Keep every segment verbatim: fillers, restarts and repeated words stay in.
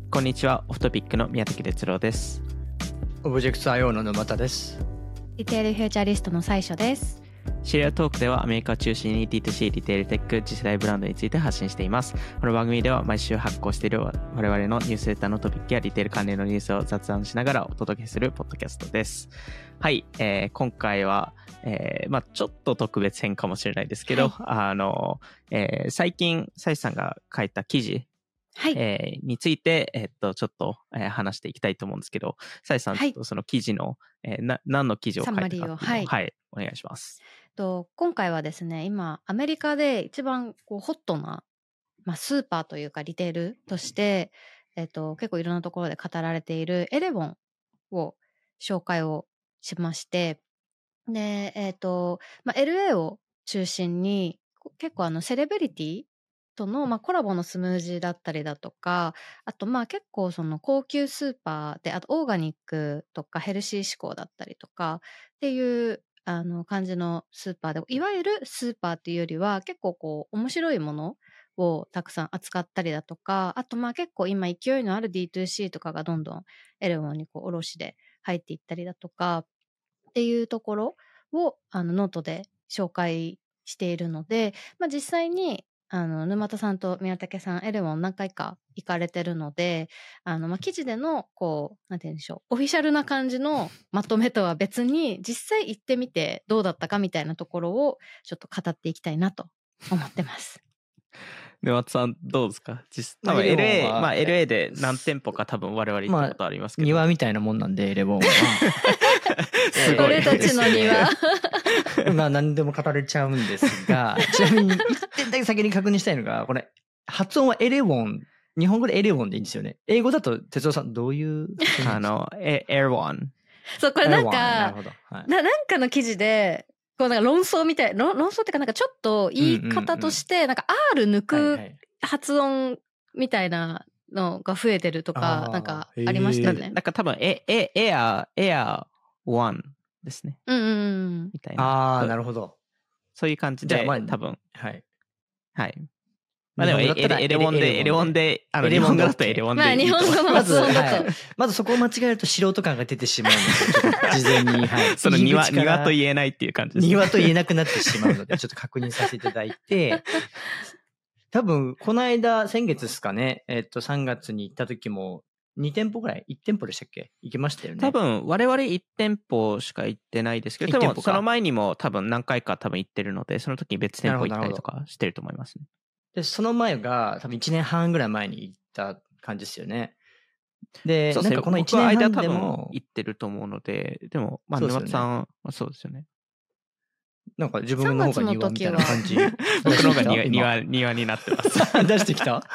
こんにちは、オフトピックの宮崎哲郎です。 オブジェクト アイオー の沼田です。 リテールフューチャリストの最初です。 シリアルトークではアメリカを中心に ディーツーシー リテールテック次世代ブランドについて発信しています。この番組では毎週発行している我々のニュースレターのトピックやリテール関連のニュースを雑談しながらお届けするポッドキャストです。はい、えー、今回は、えーまあ、ちょっと特別編かもしれないですけど、はい、あのえー、最近サイさんが書いた記事はいえー、について、えー、っとちょっと、えー、話していきたいと思うんですけど、サイさん、はい、その記事の、えー、な何の記事を書いたかっていうのを、はい、はい、お願いします。 と今回はですね、今アメリカで一番こうホットな、まあ、スーパーというかリテールとして、えー、と結構いろんなところで語られているエレボンを紹介をしまして、で、えーとまあ、エルエー を中心に結構あのセレブリティとの、まあ、コラボのスムージーだったりだとか、あとまあ結構その高級スーパーで、あとオーガニックとかヘルシー志向だったりとかっていうあの感じのスーパーで、いわゆるスーパーっていうよりは結構こう面白いものをたくさん扱ったりだとか、あとまあ結構今勢いのある ディーツーシー とかがどんどんエレボンにこう卸で入っていったりだとかっていうところをあのノートで紹介しているので、まあ、実際にあの沼田さんと宮武さんエレボン何回か行かれてるので、あの、まあ、記事でのこうなんて言うんでしょう、オフィシャルな感じのまとめとは別に実際行ってみてどうだったかみたいなところをちょっと語っていきたいなと思ってます。 沼田さんどうですか？実多分 エルエー、まあ エルエー で何店舗か多分我々行ったことありますけど、 まあ、庭みたいなもんなんでエレボンはすごい俺たちの庭まあ何でも語れちゃうんですが、ちなみにいってんだけ先に確認したいのが、これ発音はエレボン、日本語でエレボンでいいんですよね。英語だと哲夫さんどういうあのエエアワン、 そうこれなんかな、はい、な, なんかの記事でこうなんか論争みたい、論争っていうかなんかちょっと言い方として、なんか R 抜く発音みたいなのが増えてるとか、なんかありましたよね。 なんか多分エエエアエアワンですね。 うんうんうん。 みたいな。 ああ、なるほど。 そういう感じで、まあ、多分。 はい。 はい。まあでもエレエレボンでエレボンであの日本語だとエレボンで、 まあ日本語の発音だとまずそこを間違えると素人感が出てしまうので、事前に、はい、 その庭庭と言えないっていう感じです、ね。 庭と言えなくなってしまうので、ちょっと確認させていただいて、多分この間先月ですかね、えっとさんがつに行った時もに店舗ぐらい、いち店舗でしたっけ？行きましたよね。 多分我々いち店舗しか行ってないですけど、でもその前にも多分何回か多分行ってるので、その時に別店舗行ったりとかしてると思いますね。 で、その前が多分いちねんはんぐらい前に行った感じですよね。で、 そうですね、なんかこのいちねんはんでも多分行ってると思うので、でも、まあ、沼田さんはそうですよね。 なんか自分の方が庭みたいな感じ。 僕の方が庭、庭、庭になってます。 出してきた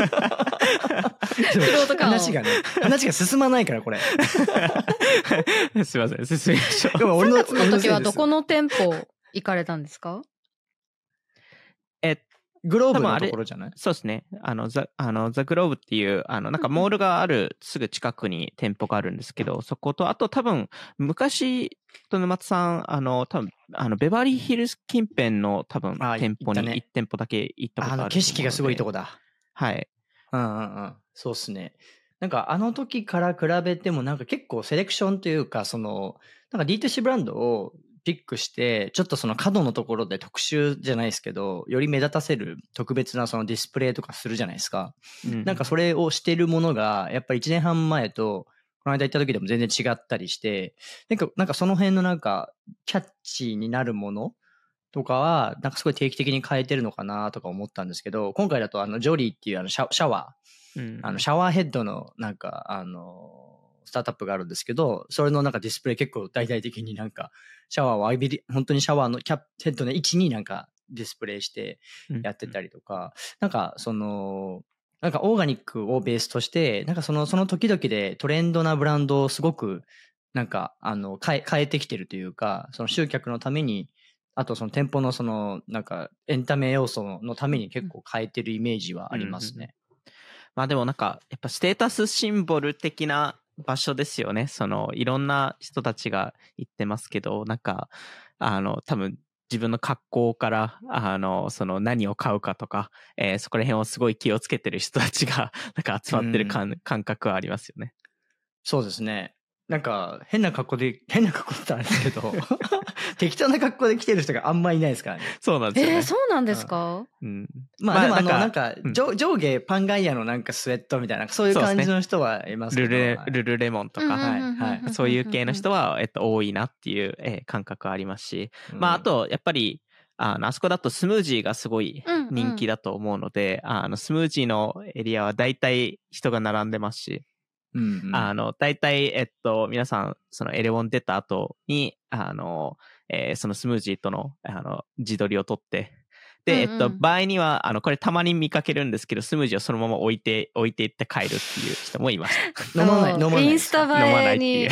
話がね、話が進まないから、これ。 すいません、進みましょう。 俺のさんがつの時はどこの店舗行かれたんですか？ えっと、 グローブのところじゃない？ そうですね。あの、ザ、あの、ザ・グローブっていう、あの、なんかモールがある、すぐ近くに店舗があるんですけど、そこと、あと多分、昔、と沼津さん、あの、多分、あの、ベバリーヒルズ近辺の多分、店舗にいち店舗だけ行ったことある。 あの、景色がすごいとこだ。 はい。 うんうんうん。そうっすね。なんか、あの時から比べても、なんか結構セレクションというか、その、なんか ディーツーシー ブランドを、ピックして、ちょっとその角のところで特集じゃないですけど、より目立たせる特別なそのディスプレイとかするじゃないですか。うん、なんかそれをしてるものが、やっぱりいちねんはん前と、この間行った時でも全然違ったりして、なんか、なんかその辺のなんか、キャッチーになるものとかは、なんかすごい定期的に変えてるのかなとか思ったんですけど、今回だとあの、ジョリーっていうあのシャ、シャワー、うん、あの、シャワーヘッドのなんか、あの、スタートアップがあるんですけど、それのなんかディスプレイ結構大々的になんかシャワーを浴びる、本当にシャワーのキャップヘッドの位置になんかディスプレイしてやってたりとか、うん、なんかその、なんかオーガニックをベースとして、なんかその、その時々でトレンドなブランドをすごくなんかあの変え、変えてきてるというか、その集客のために、あとその店舗のそのなんかエンタメ要素のために結構変えてるイメージはありますね。うんうん、 まあでもなんかやっぱステータスシンボル的な場所ですよね。そのいろんな人たちが言ってますけど、なんかあの多分自分の格好から、あの、その何を買うかとか、えーそこら辺をすごい気をつけてる人たちが、なんか集まってる感、感覚はありますよね。 そうですね。なんか変な格好で、変な格好だったんですけど、適当な格好で来てる人があんまいないですからね。 そうなんですよね。 えー、そうなんですか？ うん。 まあでもあの、 まあなんか、 うん上上下パンガイアのなんかスウェットみたいな、そういう感じの人はいますけど。 ルルはいルルレモンとか、 はいはいそういう系の人は、えっと、多いなっていう、えー感覚はありますし、まあ、あと、やっぱり、あの、あそこだとスムージーがすごい人気だと思うので、あの、スムージーのエリアは大体人が並んでますし、 うんうん、 あの、大体、えっと、皆さん、そのエレウォン出た後に、あの、えーそのスムージーとの、あの、自撮りを撮って、で、 うんうんえっと、場合には、あの、これたまに見かけるんですけど、スムージーをそのまま置いて、置いていって帰るっていう人もいました。 飲まない、飲まない。 インスタ映えに。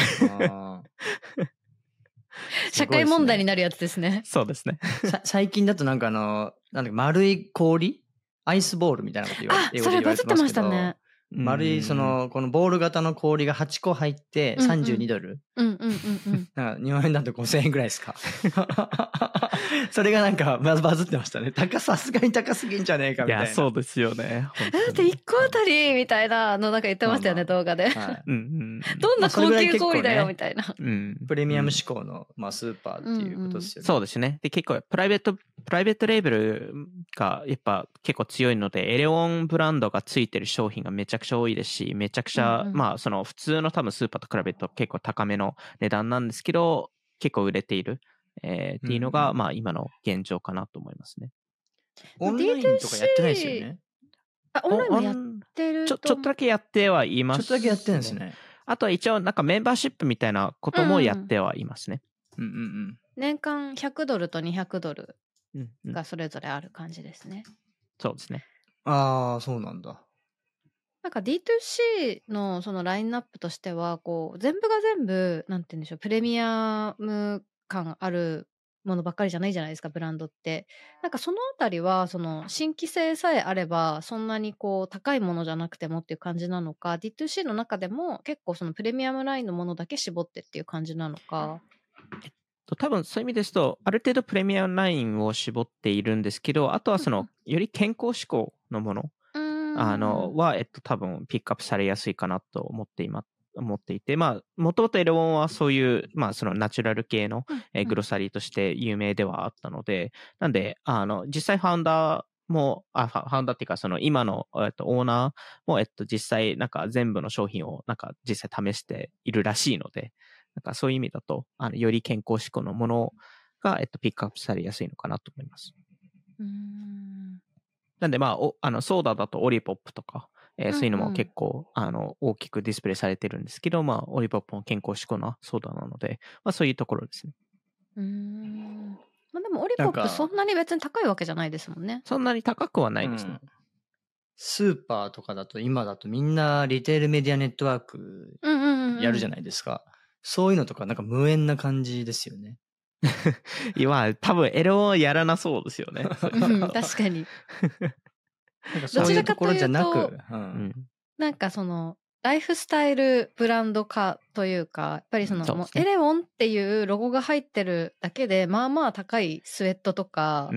社会問題になるやつですね。 そうですね。 最近だとなんかあの、なんだっけ、丸い氷アイスボールみたいなこと言われてあ、それバズってましたね。 丸いそのこのボール型の氷がはちこ入ってさんじゅうにドル、 うんうんうんうん、 なんか日本円だとごせんえんぐらいですか。それがなんかバズバズってましたね。高さすがに高すぎんじゃねえかみたいな。 いやそうですよね。 だっていっこあたりみたいなのなんか言ってましたよね、まあまあ、動画で、はいうんうん、どんな高級氷だよみたいな、まあね、プレミアム志向の、まあ、スーパーっていうことですよね、 うんうん、そうですね。で結構プライベートプライベートレーベルがやっぱ結構強いので、エレオンブランドがついてる商品がめちゃくちゃ多いですし、めちゃくちゃ、うんうん、まあその普通の多分スーパーと比べると結構高めの値段なんですけど、結構売れている、えー、っていうのが、うんうん、まあ今の現状かなと思いますね。 オンラインとかやってないですよね。 あ、オンラインもやってるとちょちょっとだけやってはいます、ね、 ちょっとだけやってるんですね。 あとは一応なんかメンバーシップみたいなこともやってはいますね。 うんうんうん、 年間ひゃくドルとにひゃくドルがそれぞれある感じですね。 うんうん、そうですね。 ああ、そうなんだ。 なんか ディーツーシー のそのラインナップとしては、こう、全部が全部、なんて言うんでしょう、プレミアム感あるものばっかりじゃないじゃないですか、ブランドって。なんかそのあたりは、その新規性さえあれば、そんなにこう、高いものじゃなくてもっていう感じなのか、ディーツーシー の中でも結構そのプレミアムラインのものだけ絞ってっていう感じなのか。 多分そういう意味ですと、ある程度プレミアムラインを絞っているんですけど、あとはその、より健康志向のもの、あの、は、えっと、多分ピックアップされやすいかなと思っています。思っていて、まあ、もともとエレオンはそういう、まあ、そのナチュラル系の、えー、グロサリーとして有名ではあったので、なんで、あの、実際ファウンダーも、あ、ファウンダーっていうか、その今の、えっと、オーナーも、えっと、実際、なんか全部の商品を、なんか実際試しているらしいので、なんかそういう意味だと、あの、より健康志向のものが、えっと、ピックアップされやすいのかなと思います。 うーん。 なんで、まあ、おあのソーダだとオリポップとか、えー、そういうのも結構、うんうん、あの大きくディスプレイされてるんですけど、まあ、オリポップも健康志向なソーダなので、まあ、そういうところですね。 うーん。まあ、でもオリポップそんなに別に高いわけじゃないですもんね。 そんなに高くはないですね。うん、 スーパーとかだと今だとみんなリテールメディアネットワークやるじゃないですか。うんうんうんうん、そういうのとかなんか無縁な感じですよね。 今多分エロをやらなそうですよね。 うん、確かに。 なんかそういうところじゃなく、 うん、なんかそのライフスタイルブランド化というか、やっぱりその、うん、もうエレオンっていうロゴが入ってるだけでまあまあ高いスウェットとか、うん、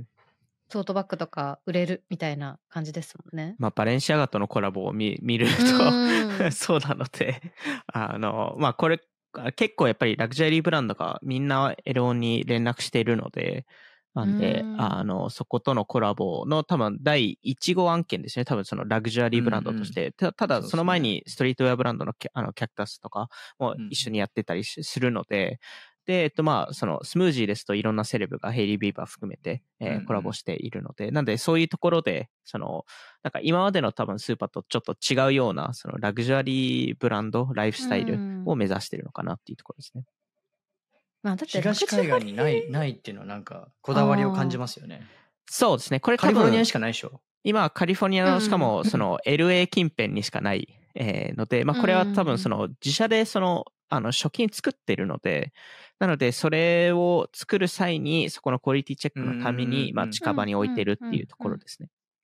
トートバッグとか売れるみたいな感じですもんね。 まあバレンシアガとのコラボを 見, 見るとそうなので、あのまあこれ結構やっぱりラグジュアリーブランドがみんなエレオンに連絡しているので、なんで、あの、そことのコラボの多分第いち号案件ですね。多分そのラグジュアリーブランドとして。うんうん、た, ただその前にストリートウェアブランドのキャ、あのキャクタスとかも一緒にやってたりするので、うん、で、えっとまあ、そのスムージーですといろんなセレブがヘイリー・ビーバー含めて、えー、コラボしているので、うんうん、なんでそういうところで、その、なんか今までの多分スーパーとちょっと違うような、そのラグジュアリーブランド、ライフスタイルを目指しているのかなっていうところですね。 まあ、だって東海岸にないないっていうのはなんかこだわりを感じますよね。 そうですね。これカリフォルニアにしかないでしょ。 今はカリフォルニアのしかもその エルエー 近辺にしかない、えー、ので、まあこれは多分その自社でそのあの初期に作っているので、なのでそれを作る際にそこのクオリティチェックのためにまあ近場に置いてるっていうところですね。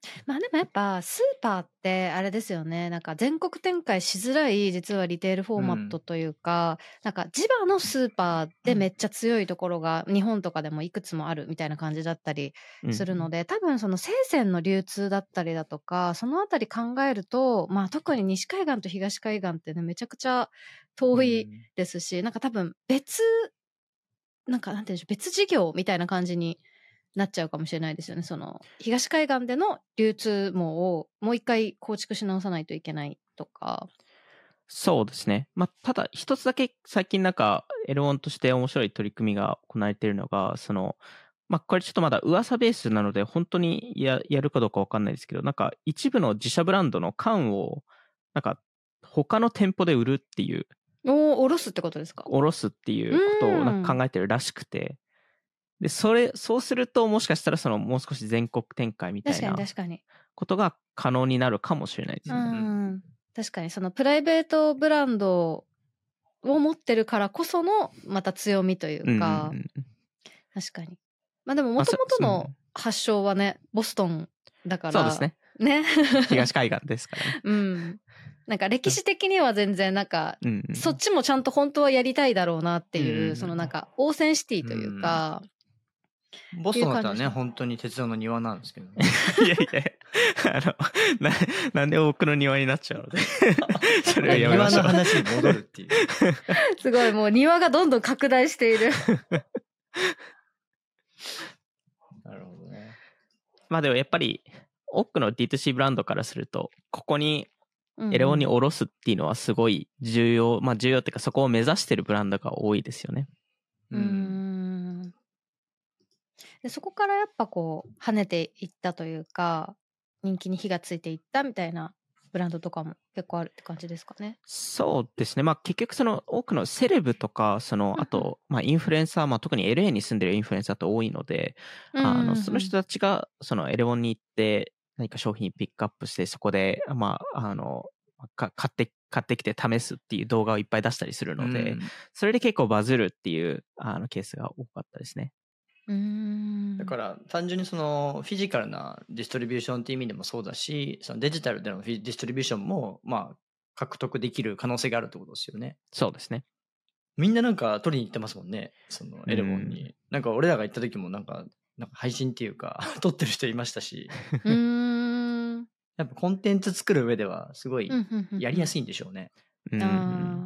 まあでもやっぱスーパーってあれですよね。なんか全国展開しづらい実はリテールフォーマットというか、うん、なんか地場のスーパーでめっちゃ強いところが日本とかでもいくつもあるみたいな感じだったりするので、うん、多分その生鮮の流通だったりだとか、そのあたり考えると、まあ特に西海岸と東海岸ってね、めちゃくちゃ遠いですし、うん、なんか多分別、なんかなんていうんでしょう、別事業みたいな感じになっちゃうかもしれないですよね。その東海岸での流通網をもう一回構築し直さないといけないとか。 そうですね。まあ、ただ一つだけ最近なんかエルオンとして面白い取り組みが行われているのが、そのまあこれちょっとまだ噂ベースなので本当に や, やるかどうかわかんないですけど、なんか一部の自社ブランドの缶をなんか他の店舗で売るっていう。 おおろすってことですか？ おろすっていうことをなんか考えてるらしくて。で、それ、そうするともしかしたらそのもう少し全国展開みたいなことが可能になるかもしれないですね。 うん、確かにそのプライベートブランドを持ってるからこそのまた強みというか、うんうんうん、確かに。まあでも元々の発祥はね、ボストンだから。 そうですね。 ね。 東海岸ですからね。 うん。なんか歴史的には全然なんか、うんうん、そっちもちゃんと本当はやりたいだろうなっていう、うんうん、そのなんかオーセンシティというか、うんボストンだったらね、本当に鉄道の庭なんですけど、ね。 いやいや、あの、な、なんで僕の庭になっちゃうので。それはやめましょう。 庭の話に戻るっていう。 すごい、もう庭がどんどん拡大している。 なるほどね。 まあでもやっぱり、多くの ディーツーシー ブランドからすると、ここに、エレオンに下ろすっていうのはすごい重要、うん、まあ重要っていうかそこを目指してるブランドが多いですよね。 うん。うんでそこからやっぱこう跳ねていったというか人気に火がついていったみたいなブランドとかも結構あるって感じですかね。 そうですね。まあ結局その多くのセレブとかそのあとまあインフルエンサー、まあ特に エルエー に住んでるインフルエンサーって多いので、あのその人たちがそのエレオンに行って何か商品ピックアップしてそこでまああのか買って買ってきて試すっていう動画をいっぱい出したりするので、それで結構バズるっていうあのケースが多かったですね。 うーんだから単純にそのフィジカルなディストリビューションっていう意味でもそうだし、そのデジタルでのディストリビューションもまあ獲得できる可能性があるってことですよね。 そうですね。 みんななんか取りに行ってますもんね。そのエレボンに。なんか俺らが行った時もなんかなんか配信っていうか撮ってる人いましたし。 うーんやっぱコンテンツ作る上ではすごいやりやすいんでしょうね。 うんうんうんうん、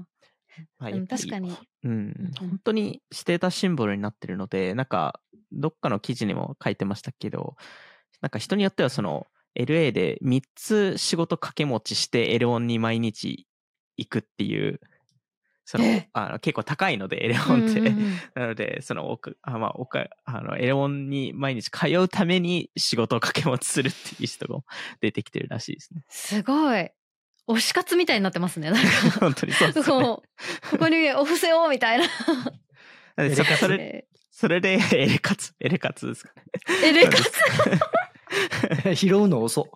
ああ、 うん、 確かに、 うん、本当にステータスシンボルになってるので、なんかどっかの記事にも書いてましたけど、なんか人によってはその エルエー でみっつ仕事掛け持ちして エルオンに毎日行くっていう、そのあの結構高いのでエレオンって、うんうんうん、なのでその奥あまあ奥あのエレオンに毎日通うために仕事を掛け持ちするっていう人が出てきてるらしいですね。 すごい。推し活みたいになってますね。なんか本当にそうですね。 ここにお布施をみたいな。 そ, それそれでエレ活エレ活ですかね。 エレ活拾うの遅。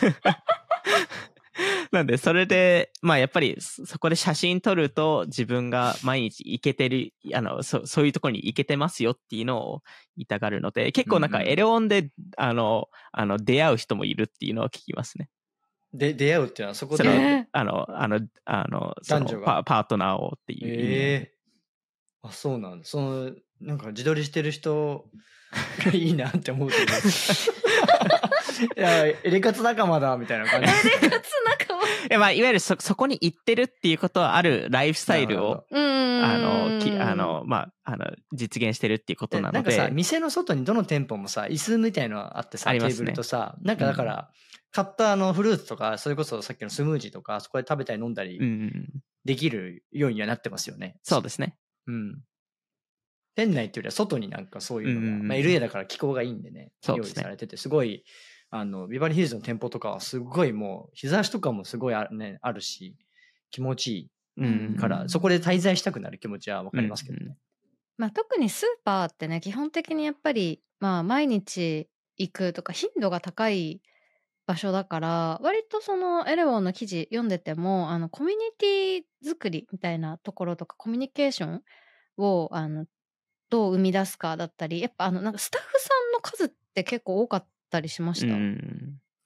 なんでそれでまあやっぱりそこで写真撮ると自分が毎日行けてるあの そ, そういうところに行けてますよっていうのを言いたがるので、結構なんかエレオンで、うんうん、あのあの出会う人もいるっていうのは聞きますね。 で出会うっていうのはそこであのあのあのその男女がパ, パートナーをっていう意味で、 えー、あそうなんだ。そのなんか自撮りしてる人がいいなって思うけどいやエレカツ仲間だみたいな感じ。 エレカツ仲間。 いやまあいわゆる そ, そこに行ってるっていうことはあるライフスタイルをあのきあのまああの実現してるっていうことなので、 なんかさ店の外にどの店舗もさ椅子みたいのあってさ、ね、テーブルとさなんかだから、うん、買ったあのフルーツとかそれこそさっきのスムージーとかそこで食べたり飲んだりできるようにはなってますよね。 うん、そうですね。 うん。店内っていうよりは外になんかそういうのが、うん、まあ、エルエー だから気候がいいんでね、用意されててすごいあのビバリーヒルズの店舗とかはすごいもう日差しとかもすごい あ,、ね、あるし気持ちいいから、うん、そこで滞在したくなる気持ちは分かりますけどね。うんまあ、特にスーパーってね基本的にやっぱり、まあ、毎日行くとか頻度が高い場所だから割とそのエレオンの記事読んでてもあのコミュニティ作りみたいなところとかコミュニケーションをあのどう生み出すかだったりやっぱあのなんかスタッフさんの数って結構多かったりしました。 うん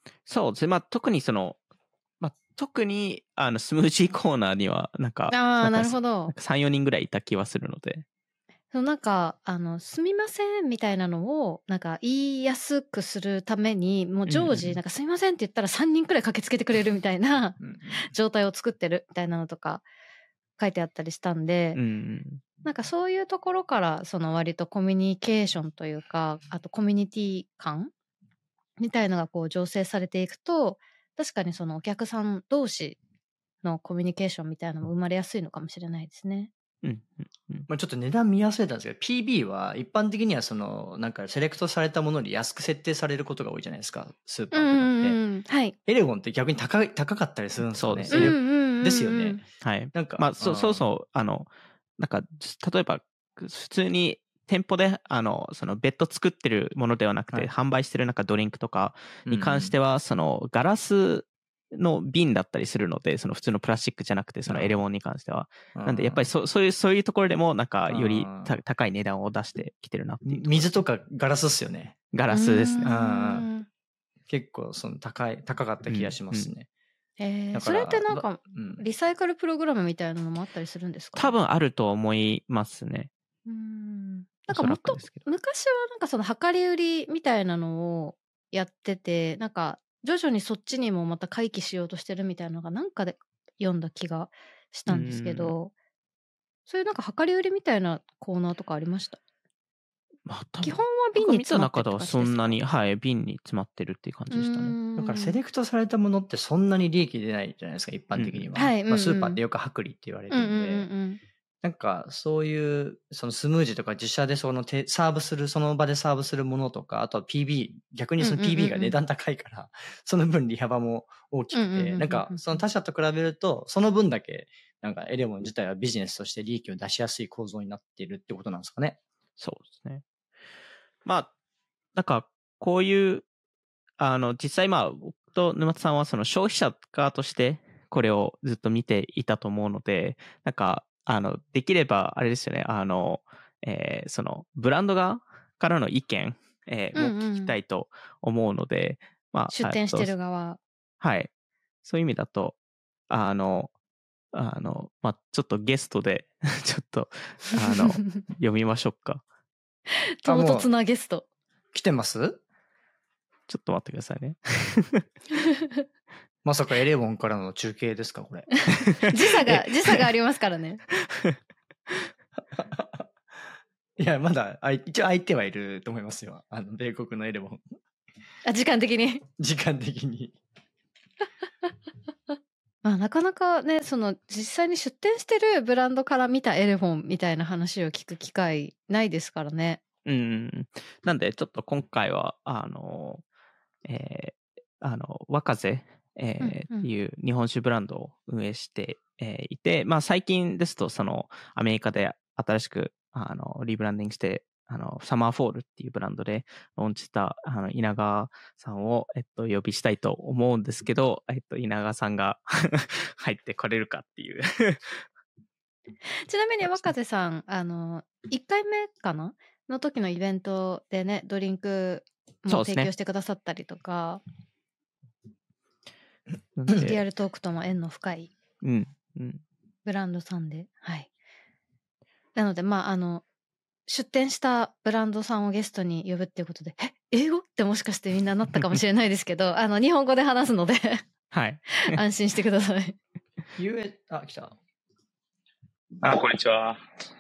そうですね。まあ、特にその、まあ、特に、あの、スムージーコーナーには、なんか、 ああ、 んかなるほど。 なんかさん、よにんぐらいいた気はするので。 そうなんか、あの、すみませんみたいなのを、なんか言いやすくするために、もう常時、 うんうんなんかすみませんって言ったらさんにんくらい駆けつけてくれるみたいなうんうん状態を作ってるみたいなのとか書いてあったりしたんで、 うんうんなんかそういうところから、その割とコミュニケーションというか、あとコミュニティ感みたいのがこう醸成されていくと、確かにそのお客さん同士のコミュニケーションみたいなのも生まれやすいのかもしれないですね。 うんうんうんまあ、ちょっと値段見忘れたんですけど、ピービー は一般的にはその、なんかセレクトされたものより安く設定されることが多いじゃないですか、スーパーとかって。 うんうんうん、はい。 エレゴンって逆に高い、高かったりするんですよね。 そうですねうんうんうんうんですよね。 はい。 なんか、 まあ、そうんそうそう、あの、なんか、例えば、普通に店舗で、あの、その、ベッド作ってるものではなくて、 はい販売してるなんかドリンクとかに関しては、その、ガラスの瓶だったりするので、その普通のプラスチックじゃなくて、そのエレモンに関しては。なんで、やっぱりそそういう、そういうところでも、なんか、よりた高い値段を出してきてるなっていうところ。 水とかガラスっすよね。 ガラスですね。 うん結構、その高い、高かった気がしますね。 えー、 だからそれってなんか、 うんリサイクルプログラムみたいなのもあったりするんですか？ 多分あると思いますね。 うんおそらなんかもっとくですけど。 昔はなんかその量り売りみたいなのをやってて、なんか徐々にそっちにもまた回帰しようとしてるみたいなのがなんかで読んだ気がしたんですけど、そういうなんか量り売りみたいなコーナーとかありました？ まあ、多分基本は瓶に詰まってるって僕が見た中では感じですか？ そんなに、はい、瓶に詰まってるっていう感じでしたね。 だからセレクトされたものってそんなに利益出ないじゃないですか、一般的には。 うんはいまあ、スーパーうんうんってよく薄利って言われてうんるんで、 うんうんなんかそういうそのスムージーとか自社でそのてサーブする、その場でサーブするものとか、あとは ピービー、逆にその ピービー が値段高いから、その分利幅も大きくて、 うんうんうんうんうんなんかその他社と比べると、その分だけなんかエレモン自体はビジネスとして利益を出しやすい構造になっているってことなんですかね。 そうですね。まあ、なんか、こういう、あの、実際まあ、僕と沼田さんはその消費者側としてこれをずっと見ていたと思うので、なんか、あの、できれば、あれですよね、あの、えーその、ブランド側からの意見、えーも聞きたいと思うので、まあ、 出店してえっとる側。 はい。そういう意味だと、あの、あの、まあ、ちょっとゲストで、ちょっと、あの、読みましょうか。 唐突なゲスト。 来てます？ ちょっと待ってくださいね。 まさかエレモンからの中継ですか、これ。 時差が、時差がありますからね。 いや、まだ、あ一応相手はいると思いますよ。あの、米国のエレモン。 あ、時間的に。 時間的に。 まあ、なかなかね、その実際に出店してるブランドから見たエレフォンみたいな話を聞く機会ないですからね。 うん。なんで、ちょっと今回は、あの、えー、あの、若瀬、えーうんうんっていう日本酒ブランドを運営して、えーいて、まあ最近ですと、その、アメリカで新しく、あの、リブランディングして、あの、サマーフォールっていうブランドでローンチした、あの、稲川さんを、えっと、呼びしたいと思うんですけど、えっと、稲川さんが入ってこれるかっていうちなみに若瀬さん、あの、いっかいめかなの時のイベントでね、ドリンクも提供してくださったりとか、 なんでリアルトークとも縁の深いうん、うん。 ブランドさんで、はい。なので、まあ、あの、出店したブランドさんをゲストに呼ぶっていうことで、え、英語ってもしかしてみんななったかもしれないですけど、あの、日本語で話すのではい。 安心してください。 ゆえ、あ、来た。 あ、こんにちは。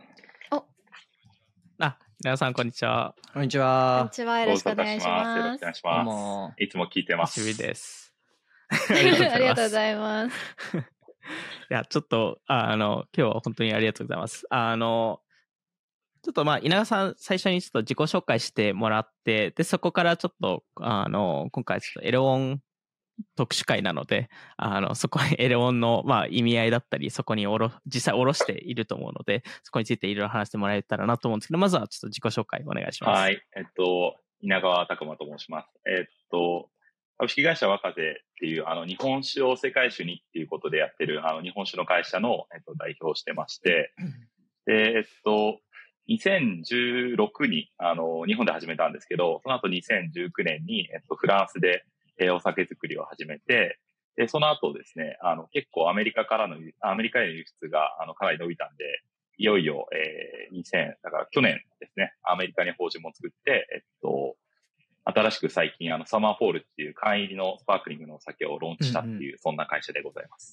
あ、皆さん、こんにちは。 こんにちこんには。 ちは。よろしくお願いしよろますしくお願い。しどうまも。 す。いつも聞いてま久しぶりす。 です。 ありがとうございます。 いや、ちょっと、あの、今日は本当にありがとうございます。あの、ちょっとまあ、稲川さん、最初にちょっと自己紹介してもらって、で、そこからちょっと、あの、今回ちょっとエレオン特殊会なので、あの、そこにエレオンの、まあ、意味合いだったり、そこにおろ、実際おろしていると思うので、そこについていろいろ話してもらえたらなと思うんですけど、まずはちょっと自己紹介お願いします。 はい。えっと、稲川拓馬と申します。えっと、株式会社若瀬っていう、あの、日本酒を世界酒にっていうことでやってる、あの、日本酒の会社の、えっと、代表をしてまして、で、えっと、にせんじゅうろくに、あの、日本で始めたんですけど、その後にせんじゅうきゅうねんに、えっと、フランスで、 えーお酒作りを始めて、で、その後ですね、あの、結構アメリカからの、アメリカへの輸出が、あの、かなり伸びたんで、いよいよ、えー、にせん、だから去年ですね、アメリカに法人も作って、えっと、新しく最近、あの、サマーフォールっていう缶入りのスパークリングのお酒をローンチしたっていう、うんうん、そんな会社でございます。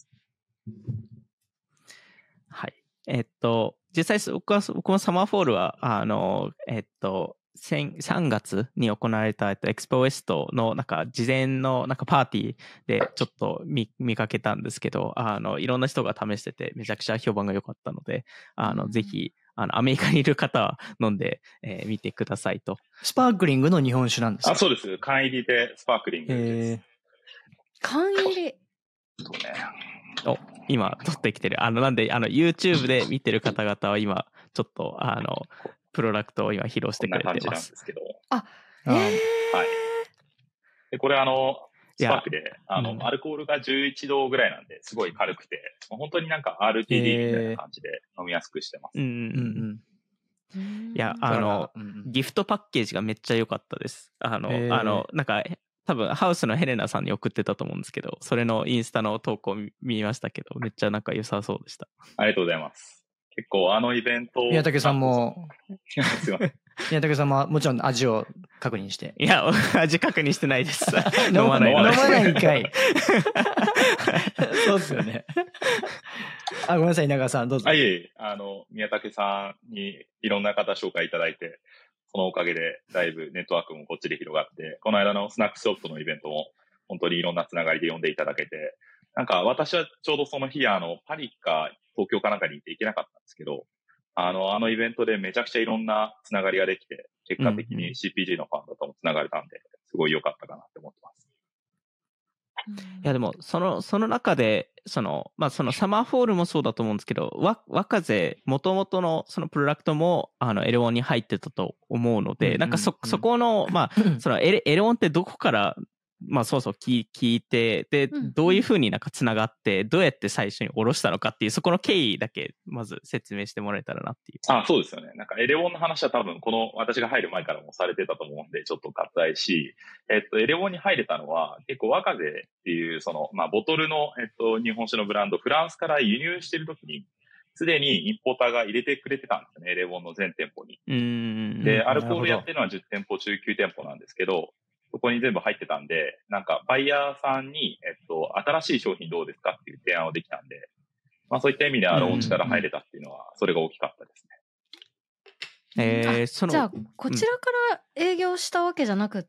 はい。えっと、実際、僕は、僕もサマーフォールは、あの、えっと、さんがつに行われた、えっと、エクスポウエストの、なんか、事前の、なんか、パーティーで、ちょっと見、見かけたんですけど、あの、いろんな人が試してて、めちゃくちゃ評判が良かったので、あの、ぜひ、あの、アメリカにいる方は飲んで、えー、見てくださいと。 スパークリングの日本酒なんですか？ あ、そうです。缶入りでスパークリングです。 缶入り。 そうね。 お、今、取ってきてる。あの、なんで、あの、YouTube で見てる方々は今、ちょっと、あの、プロダクトを今披露してくれてます。こんな感じなんですけど。 あ、えー、はい。 で、これあの、スパークで、あの、うん、アルコールがじゅういちどぐらいなんで、すごい軽くて、本当になんか アールティーディー みたいな感じで飲みやすくしてます。 うんうんうん。いや、あの、ギフトパッケージがめっちゃ良かったです。あの、あの、なんか、多分ハウスのヘレナさんに送ってたと思うんですけど、それのインスタの投稿見ましたけど、めっちゃなんか良さそうでした。 ありがとうございます。結構あのイベント宮武さんもすいません。 宮武さんももちろん味を確認して。 いや、味確認してないです。 飲まない。飲まないんかい。そうですよね。あ、ごめんなさい、稲川さん、どうぞ。 あ、いえいえ、あの、宮武さんにいろんな方紹介いただいて、そのおかげでだいぶネットワークもこっちで広がって、この間のスナックショップのイベントも本当にいろんなつながりで呼んでいただけて、なんか私はちょうどその日、あの、パリか東京かなんかに行って行けなかったんですけど、あの、あのイベントでめちゃくちゃいろんなつながりができて、結果的に シーピージー のファンだともつながれたんで、すごい良かったかなって思ってます。 いやでも、その、その中で、その、まあそのサマーフォールもそうだと思うんですけど、わ、若瀬、元々のそのプロダクトも、あの、エルワンに入ってたと思うので、うんうんうん、なんかそ、そこの、まあ、そのエルワンってどこから、まあそうそう聞いて、で、どういうふうになんかつながって、どうやって最初に下ろしたのかっていう、そこの経緯だけ、まず説明してもらえたらなっていう。 あ、そうですよね。なんかエレオンの話は多分、この私が入る前からもされてたと思うんで、ちょっと割愛し、えっと、エレオンに入れたのは、結構若瀬っていう、その、まあ、ボトルの、えっと、日本酒のブランド、フランスから輸入してるときに、すでにインポーターが入れてくれてたんですよね、エレオンの全店舗に。 うんで、アルコールやってるのはじゅってんぽ中きゅうてんぽなんですけど、そこに全部入ってたんで、なんかバイヤーさんに、えっと、新しい商品どうですかっていう提案をできたんで、まあそういった意味ではローンチから入れたっていうのは、それが大きかったですね。えー、そのじゃあ、こちらから営業したわけじゃなくって、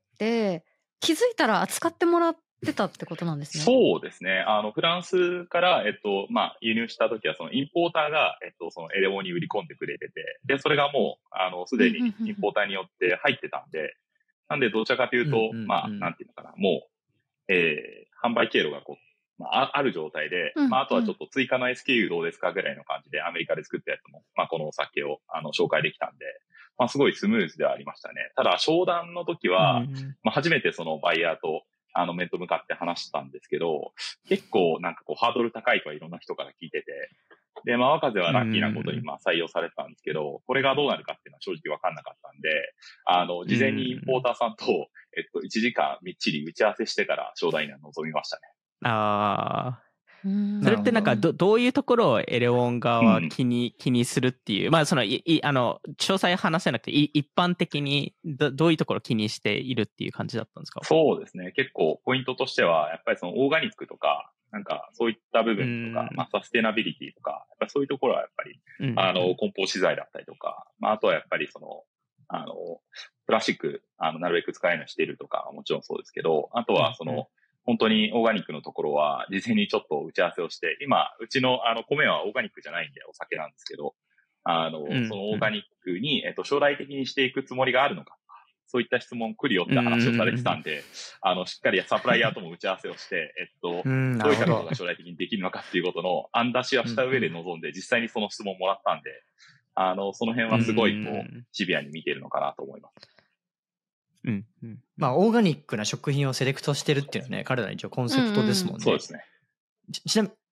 うん、気づいたら扱ってもらってたってことなんですね。 そうですね。あの、フランスから、えっと、まあ、輸入した時は、そのインポーターが、えっと、そのエレオに売り込んでくれてて、で、それがもう、あの、すでにインポーターによって入ってたんで、なんで、どちらかというと、うんうんうん、まあ、なんていうのかな、もう、えー、販売経路がこう、まあ、ある状態で、うんうん、まあ、あとはちょっと追加の エスケーユー どうですかぐらいの感じで、アメリカで作ったやつも、まあ、このお酒を、あの、紹介できたんで、まあ、すごいスムーズではありましたね。ただ、商談の時は、うん、まあ、初めてそのバイヤーと、あの、面と向かって話したんですけど、結構なんかこう、ハードル高いとはいろんな人から聞いてて、で、まあ、若瀬はラッキーなことにまあ採用されてたんですけど、これがどうなるかっていうのは正直わかんなかったんで、あの、事前にインポーターさんと、えっと、いちじかんみっちり打ち合わせしてから商談には臨みましたね。 ああ。それってなんかど、どういうところをエレオン側は気に、うん、気にするっていう、まあその、い、いあの、詳細話せなくて、い一般的にど、どういうところを気にしているっていう感じだったんですか？ そうですね。結構ポイントとしては、やっぱりそのオーガニックとか、なんかそういった部分とか、まあサステナビリティとか、やっぱりそういうところはやっぱり、あの、梱包資材だったりとか、まああとはやっぱりその、あの、プラスチック、あの、なるべく使えないようにしているとか、もちろんそうですけど、あとはその、うんうん、本当にオーガニックのところは、事前にちょっと打ち合わせをして、今、うちのあの米はオーガニックじゃないんでお酒なんですけど、あの、うんうん、そのオーガニックに、えっと、将来的にしていくつもりがあるのか、そういった質問来るよって話をされてたんで、うんうん、あの、しっかりサプライヤーとも打ち合わせをして、えっと、どういったことが将来的にできるのかっていうことの案出しはした上で臨んで、実際にその質問もらったんで、あの、その辺はすごいこう、シビアに見ているのかなと思います。 うんうん、 まあオーガニックな食品をセレクトしてるっていうのはね、彼らの一応コンセプトですもんね。 うんうん、そうですね。 ち, ちなみに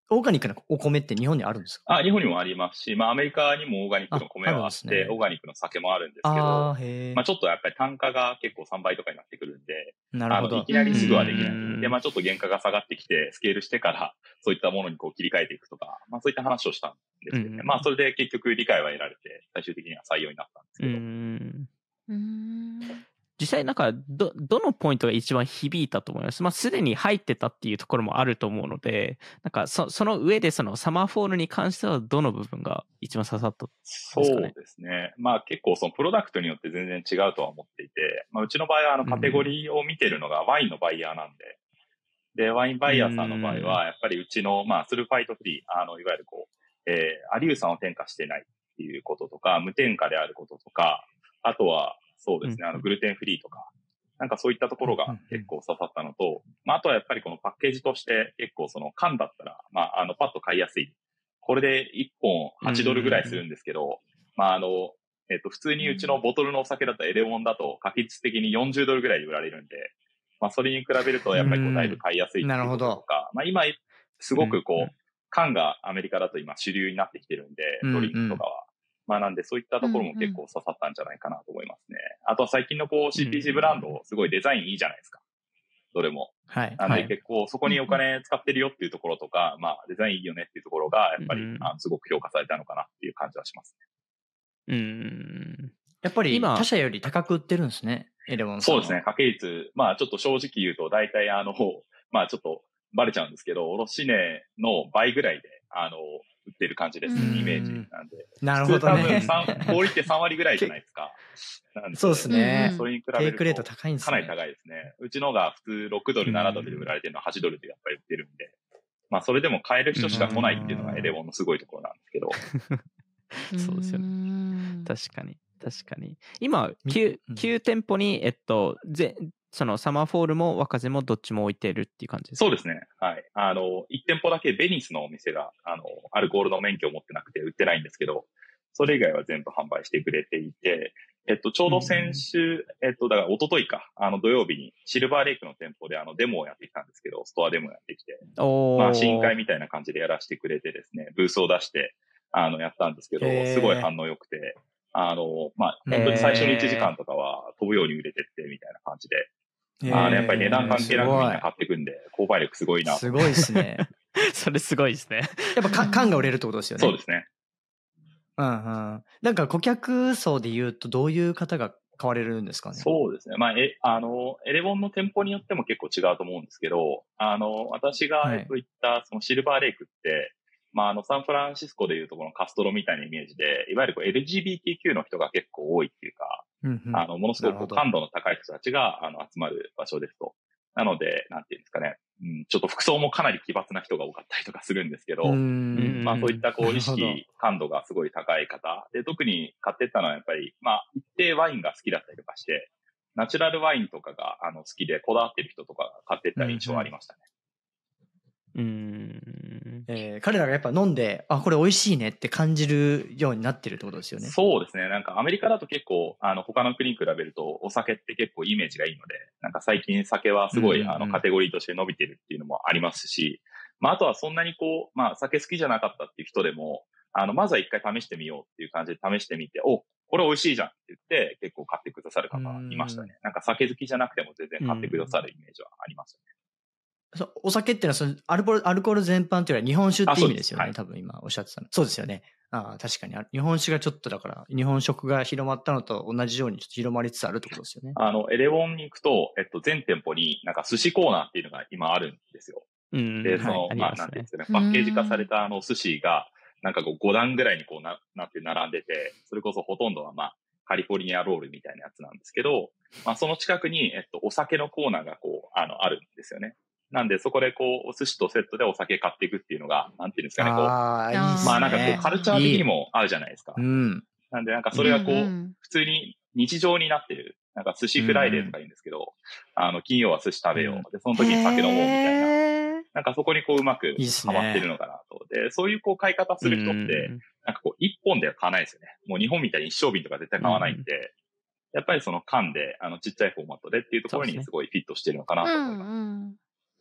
オーガニックなお米って日本にあるんですか？ あ、日本にもありますし、まあアメリカにもオーガニックの米はあって、 ああるんですねオーガニックの酒もあるんですけあど、 あ、へえ。 まあちょっとやっぱり単価が結構さんばいとかになってくるんで、 なるほど。 あの、いきなりすぐはできない。 うんで、まあちょっと原価が下がってきて、スケールしてから、そういったものにこう切り替えていくとか、まあそういった話をしたんですけどね。 うんまあそれで結局理解は得られて、最終的には採用になったんですうけど。 ん。 うーん。 実際なんかどどのポイントが一番響いたと思います？まあすでに入ってたっていうところもあると思うので、なんかそその上でそのサマーフォールに関してはどの部分が一番刺さったんですかね？ そうですね。まあ結構そのプロダクトによって全然違うとは思っていて、まあうちの場合はあのカテゴリーを見てるのがワインのバイヤーなんで、で、ワインバイヤーさんの場合はやっぱりうちのまあスルファイトフリー、あのいわゆるこう、えー、アリウ酸を添加してないっていうこととか、無添加であることとか、あとはそうですね、あのグルテンフリーとか、なんかそういったところが結構刺さったのと、まああとはやっぱりこのパッケージとして結構その缶だったら、まああのパッと買いやすい。これでいっぽんはちドルぐらいするんですけど、まああの、えっと普通にうちのボトルのお酒だったらエレモンだと確率的によんじゅうドルぐらいで売られるんで、まあそれに比べるとやっぱりこうだいぶ買いやすいっていうこととか、まあ今すごくこう、缶がアメリカだと今主流になってきてるんで、ドリンクとかは。まあなんでそういったところも結構刺さったんじゃないかなと思いますね。あとは最近のこう シーピージー ブランド、すごいデザインいいじゃないですか。どれも。 はい。 なので結構そこにお金使ってるよっていうところとか、まあデザインいいよねっていうところがやっぱりあのすごく評価されたのかなっていう感じはしますね。うん。 やっぱり他社より高く売ってるんですね、エレモンさんは。 そうですね。掛け率、まあちょっと正直言うと大体あの、まあちょっとバレちゃうんですけど、卸値の倍ぐらいで、あの、売ってる感じですね、イメージなんで。 なるほどね。 普通多分小売ってさんわりぐらいじゃないですか。なんでそうですね。 それに比べるとテイクレート高いんですね。 かなり高いですね。うちのが普通ろくドル、ななドルで売られてるのははちドルでやっぱり売ってるんで。まあそれでも買える人しか来ないっていうのがエレボンのすごいところなんですけど。 そうですよね。確かに。確かに。今、9, 9店舗に、えっと、ぜそのサマーフォールも若瀬もどっちも置いてるっていう感じですか？ そうですね。はい。あの、いち店舗だけベニスのお店が、あの、アルコールの免許を持ってなくて売ってないんですけど、それ以外は全部販売してくれていて、えっと、ちょうど先週、えっと、だから一昨日か、あの土曜日にシルバーレイクの店舗であのデモをやってきたんですけど、ストアデモをやってきて、まあ、試飲会みたいな感じでやらせてくれてですね、ブースを出して、あの、やったんですけど、すごい反応良くて、あの、まあ、本当に最初のいちじかんとかは飛ぶように売れてって、みたいな感じで、あの、やっぱり値段関係なくみんな買ってくんで、購買力すごいな。 すごいですね。 それすごいですね。 やっぱ缶が売れるってことですよね。 そうですね。 うんうん。なんか顧客層で言うとどういう方が買われるんですかね？ そうですね。まあ、え、あの、エレボンの店舗によっても結構違うと思うんですけど、あの、私が、えっと、言った、そのシルバーレイクって、まあ、あの、サンフランシスコでいうとこのカストロみたいなイメージで、いわゆるこう エルジービーティーキュー の人が結構多いっていうか、うんうん、あの、ものすごく感度の高い人たちが、あの、集まる場所ですと。なので、なんていうんですかね。うん、ちょっと服装もかなり奇抜な人が多かったりとかするんですけど、うんまあそういったこう意識、感度がすごい高い方。で、特に買ってったのはやっぱり、まあ一定ワインが好きだったりとかして、ナチュラルワインとかがあの好きでこだわってる人とかが買ってった印象はありましたね。 うん、うんえー、彼らがやっぱ飲んで、あ、これ美味しいねって感じるようになってるってことですよね。 そうですね。なんかアメリカだと結構、あの他の国に比べるとお酒って結構イメージがいいので、なんか最近酒はすごい、うんうんうん、あのカテゴリーとして伸びてるっていうのもありますし、まああとはそんなにこう、まあ酒好きじゃなかったっていう人でも、あのまずは一回試してみようっていう感じで試してみて、お、これ美味しいじゃんって言って結構買ってくださる方いましたね。なんか酒好きじゃなくても全然買ってくださるイメージはありますよね。 そうお酒っていうのはそのアルコール、アルコール全般っていうのは日本酒って意味ですよね。はい、多分今おっしゃってたの。そうですよね。ああ、確かに。日本酒がちょっとだから、日本食が広まったのと同じようにちょっと広まりつつあるってことですよね。 あの、エレボンに行くと、えっと、全店舗になんか寿司コーナーっていうのが今あるんですよ。うん、で、その、はい、まあ、なんていうんですかね、パッケージ化されたあの寿司が、なんかこうご段ぐらいにこうな、なって並んでて、それこそほとんどはまあ、カリフォルニアロールみたいなやつなんですけど、まあ、その近くに、えっと、お酒のコーナーがこう、あの、あるんですよね。なんで、そこでこう、お寿司とセットでお酒買っていくっていうのが、なんていうんですかね、こう。 ああ、いいですね。 まあなんかこう、カルチャー的にもあるじゃないですか。 いいうん。 なんで、なんかそれがこう、うんうん、普通に日常になってる。なんか寿司フライデーとか言うんですけど、うん、あの、金曜は寿司食べよう。うん、で、その時に酒飲もうみたいな。なんかそこにこう、うまくハマってるのかなと。で、そういうこう、買い方する人って、うん、なんかこう、一本では買わないですよね。もう日本みたいに一升瓶とか絶対買わないんで、うん、やっぱりその缶で、あの、ちっちゃいフォーマットでっていうところにすごいフィットしてるのかなと思います。うんうん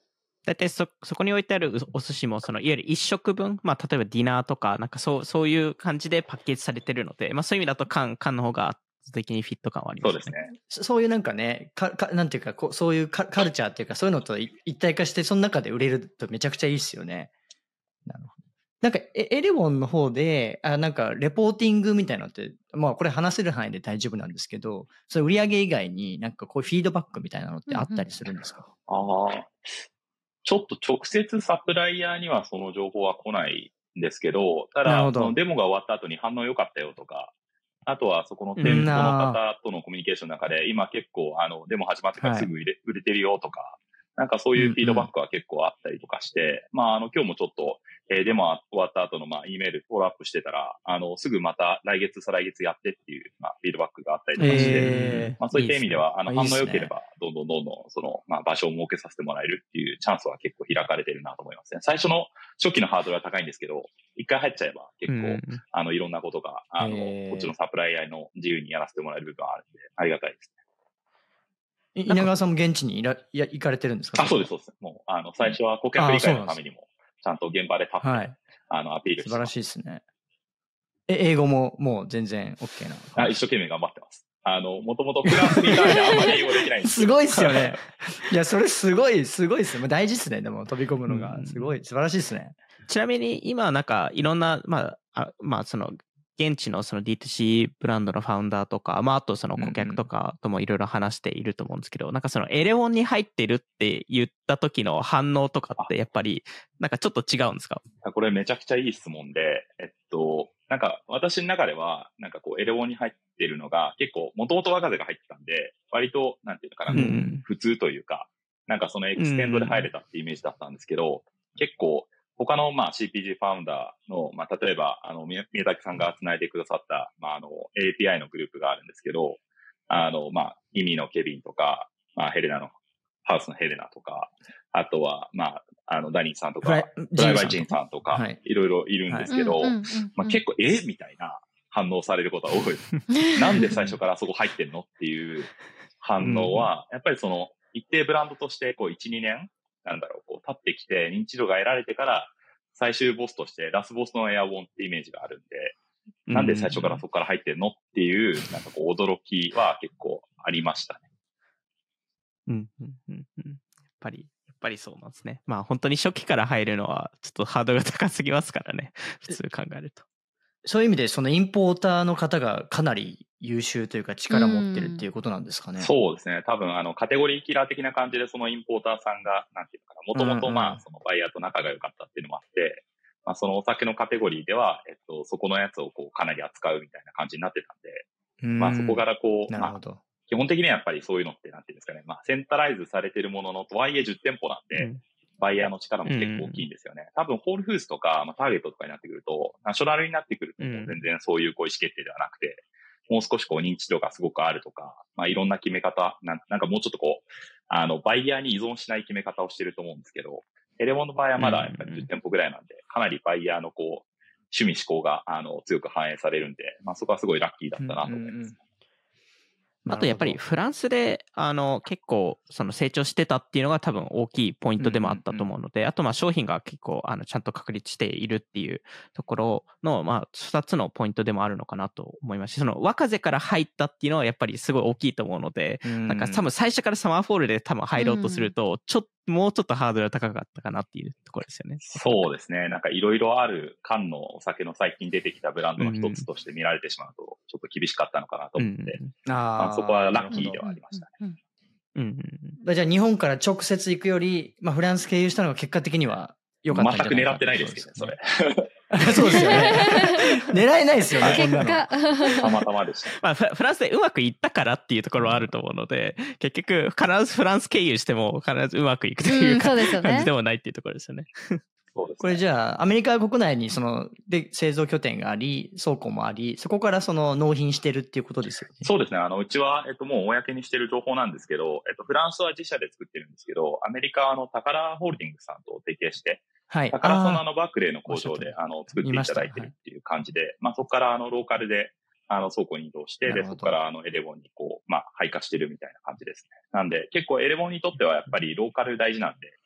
だいたいそ、そこに置いてあるお寿司も、その、いわゆる一食分、まあ、例えばディナーとか、なんかそう、そういう感じでパッケージされてるので、まあ、そういう意味だと缶、缶の方が圧倒的にフィット感はありますね。 そうですね。 そそういうなんかね、か、か、なんていうか、こう、そういうカカルチャーっていうか、そういうのとい一体化して、その中で売れるとめちゃくちゃいいっすよね。なるほど。なんか、エエレボンの方で、あ、なんか、レポーティングみたいなのって、まあ、これ話せる範囲で大丈夫なんですけど、それ売上以外になんかこういうフィードバックみたいなのってあったりするんですか？ ああ、ちょっと直接サプライヤーにはその情報は来ないんですけど、ただ、そのデモが終わった後に反応良かったよとか、あとはそこの店舗の方とのコミュニケーションの中で、今結構、あの、デモ始まってからすぐ売れ、はい、売れてるよとか、なんかそういうフィードバックは結構あったりとかして、うんうん、まあ、あの、今日もちょっと、えー、デモ終わった後の、まあ、E メールフォローアップしてたら、あの、すぐまた来月、再来月やってっていう、まあ、フィードバックがあったりとかして、えー、まあ、そういった意味では、いいね、あの、反応良ければ、どんどんどんどん、その、まあ、場所を設けさせてもらえるっていうチャンスは結構開かれてるなと思いますね。最初の初期のハードルは高いんですけど、一回入っちゃえば結構、うん、あの、いろんなことが、あの、えー、こっちのサプライヤーの自由にやらせてもらえる部分はあるんで、ありがたいですね。 稲川さんも現地にいらいや行かれてるんですか？ あ、そうです、そうです。もう、あの、最初は顧客理解のためにも、ちゃんと現場で立って、はい、あの、アピールして。 素晴らしいですね。え、英語ももう全然 OK なあ、一生懸命頑張ってます。あの、もともとフランスにいたんであんまり英語できないんですすごいっすよね。いや、それすごい、すごいっすよ。大事っすね。でも飛び込むのが。すごい、素晴らしいっすね。 ちなみに今なんかいろんな、まあ、あまあその、現地のその ディーツーシー ブランドのファウンダーとか、まああとその顧客とかともいろいろ話していると思うんですけど、うんうん、なんかそのエレオンに入ってるって言った時の反応とかってやっぱりなんかちょっと違うんですか？ これめちゃくちゃいい質問で、えっと、なんか私の中ではなんかこうエレオンに入ってるのが結構もともと若手が入ってたんで、割となんていうのかな、うん、普通というか、なんかそのエクステンドで入れたってイメージだったんですけど、うん、結構他の、まあ、シーピージー ファウンダーの、まあ、例えば、あの、宮崎さんが繋いでくださった、まあ、あの、エーピーアイ のグループがあるんですけど、あの、まあ、イミのケビンとか、まあ、ヘレナの、ハウスのヘレナとか、あとは、まあ、あの、ダニーさんとか、ブライバイジンさんとか、はい、いろいろいるんですけど、まあ、結構、えみたいな反応されることは多いです。なんで最初からそこ入ってんのっていう反応は、やっぱりその、一定ブランドとして、こう、いち、にねん、なんだろう、こう、立ってきて、認知度が得られてから、最終ボスとして、ラスボスのエアウォンってイメージがあるんで、なんで最初からそこから入ってんのっていう、なんかこう、驚きは結構ありましたね。 うん、うん、うん。やっぱり、やっぱりそうなんですね。まあ、本当に初期から入るのは、ちょっとハードルが高すぎますからね。普通考えると。 そういう意味で、そのインポーターの方がかなり優秀というか力持ってるっていうことなんですかね。 うそうですね。多分、あの、カテゴリーキラー的な感じで、そのインポーターさんが、なんていうのかな、もともとまあ、そのバイヤーと仲が良かったっていうのもあって、まあ、そのお酒のカテゴリーでは、えっと、そこのやつをこう、かなり扱うみたいな感じになってたんで、まあ、そこからこう、 なるほど。 まあ、基本的にはやっぱりそういうのって、なんていうんですかね、まあ、センタライズされてるものの、とはいえじゅってんぽなんで、うん、バイヤーの力も結構大きいんですよね。多分、ホールフーズとか、まあ、ターゲットとかになってくると、ナショナルになってくると、全然そういうこう意思決定ではなくて、もう少しこう認知度がすごくあるとか、まあいろんな決め方、な、なんかもうちょっとこう、あの、バイヤーに依存しない決め方をしてると思うんですけど、エレモンの場合はまだやっぱりじゅってんぽぐらいなんで、かなりバイヤーのこう、趣味思考が、あの、強く反映されるんで、まあそこはすごいラッキーだったなと思います。うんうんうん、 あとやっぱりフランスであの結構その成長してたっていうのが多分大きいポイントでもあったと思うので、あとまあ商品が結構あのちゃんと確立しているっていうところのまあふたつのポイントでもあるのかなと思いますし、その若手から入ったっていうのはやっぱりすごい大きいと思うので、なんか多分最初からサマーフォールで多分入ろうとするとちょっともうちょっとハードルが高かったかなっていうところですよね。 そうですね。なんかいろいろある缶のお酒の最近出てきたブランドの一つとして見られてしまうと、ちょっと厳しかったのかなと思って、うん、あまあ、そこはラッキーではありましたね。 うんうんうん、じゃあ日本から直接行くより、まあ、フランス経由したのが結果的には良かったんじゃないか全く狙ってないですけどね、それ。 そうですよね。狙えないですよね、こんなの。 たまたまでした。 まあ、フランスでうまくいったからっていうところはあると思うので、結局、必ずフランス経由しても必ずうまくいくという、うん、そうですよね、感じでもないっていうところですよね。 そうですね、 これじゃあ、アメリカ国内にその、で、製造拠点があり、倉庫もあり、そこからその納品してるっていうことですよね。 そうですね。あの、うちは、えっと、もう公にしてる情報なんですけど、えっと、フランスは自社で作ってるんですけど、アメリカのタカラホールディングスさんと提携して、はい。タカラソナのバークレーの工場で、あの、作っていただいてるっていう感じで、はい、まあ、そこから、あの、ローカルで、あの、倉庫に移動して、で、そこから、あの、エレボンにこう、まあ、配下してるみたいな感じですね。なんで、結構エレボンにとってはやっぱりローカル大事なんで、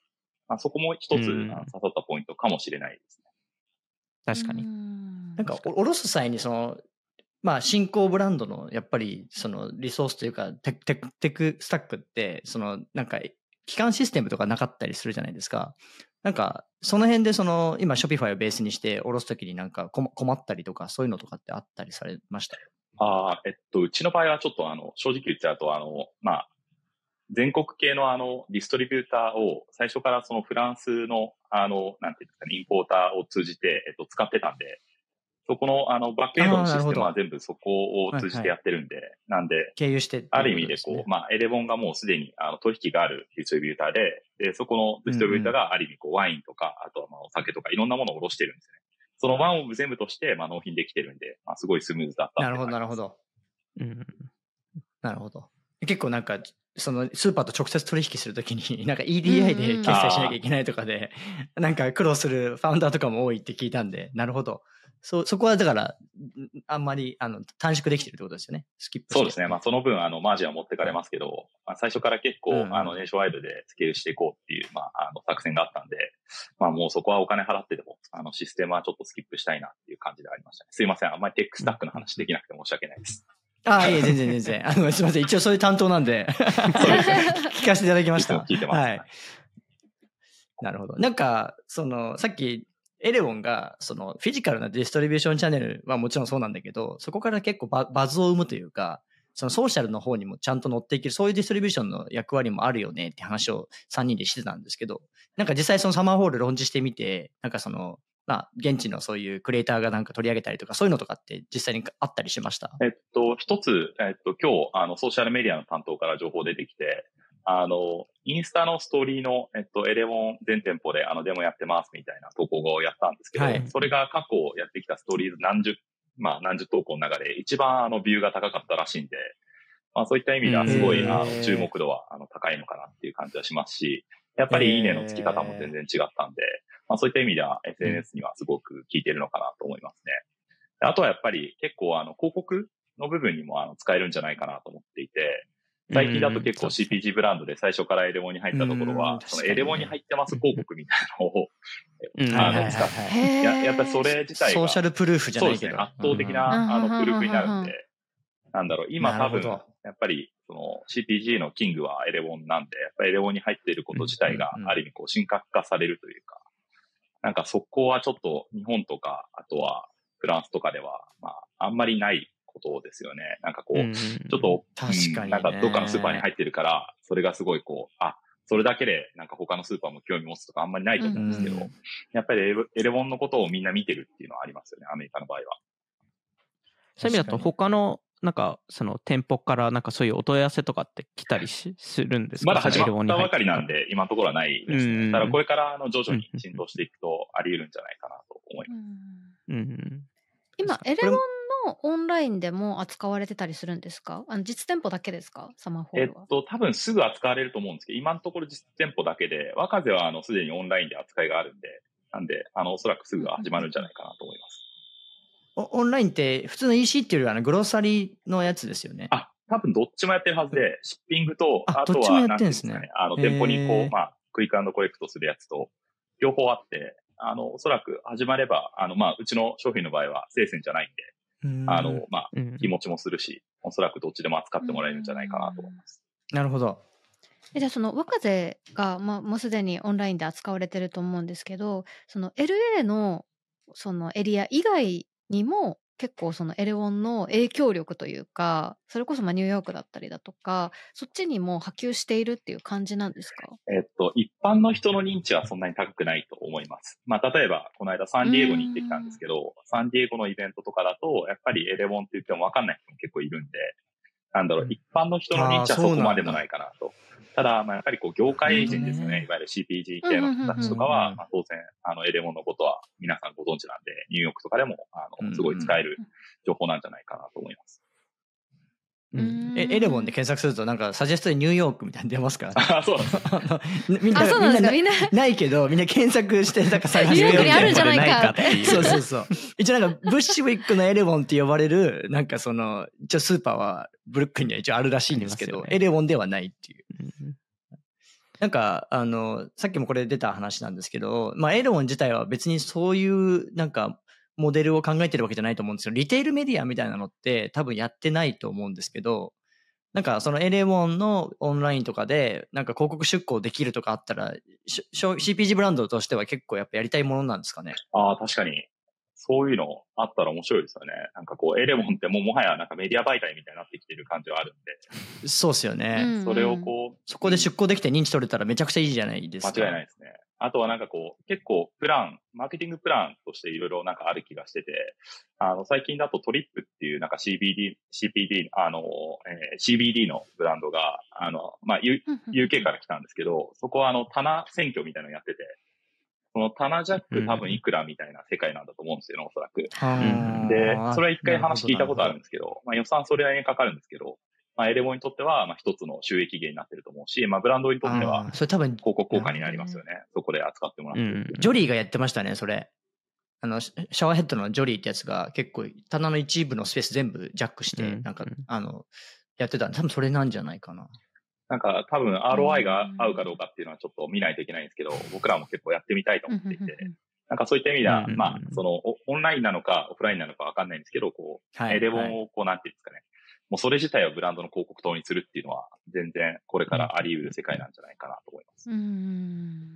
まあ、そこも一つ、 うん、 刺さったポイントかもしれないですね。 確かに。 なんか、おろす際にその、まあ、新興ブランドのやっぱりそのリソースというかテクテクテクスタックってそのなんか基幹システムとかなかったりするじゃないですか。なんかその辺でその今 Shopify をベースにして下ろすときになんか困ったりとかそういうのとかってあったりされました？ ああ、えっと、うちの場合はちょっとあの、正直言っちゃうとあの、まあ、全国系のあの、ディストリビューターを最初からそのフランスのあの、なんていうんですかね、インポーターを通じて、えっと、使ってたんで、そこの、あの、バックエンドのシステムは全部そこを通じてやってるんで、はいはい、なんで、 経由して、 ある意味でこう、まあ、エレボンがもうすでに、あの、取引があるディストリビューターで、で、そこのディストリビューターがある意味こう、ワインとか、あとはまあ、お酒とかいろんなものを卸してるんですね。そのワンオブ全部として、まあ、納品できてるんで、まあ、すごいスムーズだった。 なるほど、なるほど。 うん。 なるほど。結構なんか、そのスーパーと直接取引するときに、なんか イーディーアイ で決済しなきゃいけないとかで、うんうん、なんか苦労するファウンダーとかも多いって聞いたんで、なるほど。そ、そこはだから、あんまり、あの、短縮できてるってことですよね。スキップして。 そうですね。まあ、その分、あの、マージンは持ってかれますけど、まあ、最初から結構、うんうん、あの、ネーションワイドでスケールしていこうっていう、まあ、あの、作戦があったんで、まあ、もうそこはお金払ってでも、あの、システムはちょっとスキップしたいなっていう感じでありましたね。すいません。あんまりテックスタックの話できなくて申し訳ないです。 ああ、いえ、全然全然。あの、すいません。一応そういう担当なんで、そうですね。聞かせていただきました。 聞いてます。 はい。なるほど。なんか、その、さっき、エレボンが、その、フィジカルなディストリビューションチャンネルはもちろんそうなんだけど、そこから結構バ、バズを生むというか、そのソーシャルの方にもちゃんと乗っていける、そういうディストリビューションの役割もあるよねって話をさんにんでしてたんですけど、なんか実際そのサマーホールローンチしてみて、なんかその、まあ、現地のそういうクリエイターがなんか取り上げたりとか、そういうのとかって実際にあったりしました？ えっと、一つ、えっと、今日、あの、ソーシャルメディアの担当から情報出てきて、あの、インスタのストーリーの、えっと、エレモン全店舗で、あの、デモやってますみたいな投稿をやったんですけど、はい、それが過去やってきたストーリーズ何十、まあ、何十投稿の中で一番、あの、ビューが高かったらしいんで、まあ、そういった意味ではすごい、あの、注目度は、あの、高いのかなっていう感じはしますし、やっぱりいいねの付き方も全然違ったんで、まあ、そういった意味では エスエヌエス にはすごく効いてるのかなと思いますね。あとはやっぱり結構、あの、広告の部分にも、あの、使えるんじゃないかなと思っていて、最近だと結構 シーピージー ブランドで最初からエレモンに入ったところは、そのエレモンに入ってます広告みたいなのを、あの、使って、や、やっぱりそれ自体が、 ソーシャルプルーフじゃないけど。 そうですね、圧倒的な、あの、プルーフになるんで、なんだろう、今多分、やっぱり、その シーピージー のキングはエレモンなんで、やっぱりエレモンに入っていること自体が、ある意味こう、神格化されるというか、なんかそこはちょっと日本とか、あとはフランスとかでは、まあ、あんまりないことですよね。なんかこう、うん、ちょっと、 確かに、ね、 なんかどっかのスーパーに入ってるから、それがすごいこう、あ、それだけでなんか他のスーパーも興味持つとかあんまりないと思うんですけど、うん、やっぱりエレモンのことをみんな見てるっていうのはありますよね、アメリカの場合は。 そういう意味だと他の、なんかその店舗からなんかそういうお問い合わせとかって来たりしするんですか？ まだ始まったばかりなんで、今のところはないですね。ただこれからあの徐々に浸透していくとあり得るんじゃないかなと思います。 うんうん、 今、エレモンのオンラインでも扱われてたりするんですか？あの実店舗だけですか？サマーホールは。 えっと、多分すぐ扱われると思うんですけど、今のところ実店舗だけで、若瀬はあのすでにオンラインで扱いがあるんで、なんで、あの、おそらくすぐ始まるんじゃないかなと思います。 オンラインって普通の イーシー っていうよりはあのグロッサリーのやつですよね。 あ、多分どっちもやってるはずで、シッピングと、あとは、なんていうんですかね、あの、店舗にこう、まあ、クイック&コレクトするやつと、両方あって、あの、おそらく始まれば、あの、まあ、うちの商品の場合は生鮮じゃないんで、あの、まあ、日持ちもするし、おそらくどっちでも扱ってもらえるんじゃないかなと思います。 なるほど。 じゃあその若瀬が、まあ、もうすでにオンラインで扱われてると思うんですけど、その エルエー のそのエリア以外にも結構そのエレオンの影響力というか、それこそまあニューヨークだったりだとか、そっちにも波及しているっていう感じなんですか？ えっと、一般の人の認知はそんなに高くないと思います。まあ、例えば、この間サンディエゴに行ってきたんですけど、サンディエゴのイベントとかだと、やっぱりエレオンって言っても分かんない人も結構いるんで、なんだろう、一般の人の認知はそこまでもないかなと。ただ、まあ、やっぱりこう、業界人ですよね。いわゆる シーピージー 系の人たちとかは、まあ、当然、あの、エレモンのことは皆さんご存知なんで、ニューヨークとかでも、あの、すごい使える情報なんじゃないかなと思います。 うん、えエレモンで検索するとなんかサジェストでニューヨークみたいに出ますから、ね、 あ、そうなんですみんな、 あ、そうなんですか、みんなないけどみんな検索してなんか探してニューヨークにあるんじゃないかっていうそうそうそう一応なんかブッシュウィックのエレモンって呼ばれるなんかその一応スーパーはブルックリンには一応あるらしいんですけど、ね、エレモンではないっていう、 なんか、あの、さっきもこれ出た話なんですけど、まあ、エレボン自体は別にそういう、なんか、モデルを考えてるわけじゃないと思うんですよ。リテールメディアみたいなのって多分やってないと思うんですけど、なんかそのエレボンのオンラインとかで、なんか広告出稿できるとかあったら、シーピージー ブランドとしては結構やっぱやりたいものなんですかね。 ああ、確かに。そういうのあったら面白いですよね。なんかこう、エレボンってもうもはやなんかメディア媒体みたいになってきてる感じはあるんで。 そうですよね。 うんうんそれをこう、 そこで出稿できて認知取れたらめちゃくちゃいいじゃないですか。 間違いないですね。あとはなんかこう、結構プラン、マーケティングプランとしていろいろなんかある気がしてて、あの、最近だとトリップっていうなんか シービーディー、シーピーディー、あの、えー、シービーディー のブランドが、あの、まあ、ユーケー から来たんですけど、そこはあの、棚選挙みたいなのやってて、その棚ジャック多分いくらみたいな世界なんだと思うんですよね、おそらく。 うんで、それは一回話聞いたことあるんですけど、まあ予算それなりにかかるんですけど、まあエレボンにとっては、まあ一つの収益源になってると思うし、まあブランドにとっては、 それ多分広告効果になりますよね。そこで扱ってもらってる、 うん。ジョリーがやってましたね、それ。あの、シャワーヘッドのジョリーってやつが結構棚の一部のスペース全部ジャックして、うん、なんか、あの、やってたんで、多分それなんじゃないかな。 なんか多分 アールオーアイ が合うかどうかっていうのはちょっと見ないといけないんですけど、僕らも結構やってみたいと思っていて、なんかそういった意味では、まあ、その、オンラインなのかオフラインなのかわかんないんですけど、こう、はい、エレボンをこう、なんていうんですかね。もうそれ自体をブランドの広告塔にするっていうのは、全然これからあり得る世界なんじゃないかなと思います。 うん。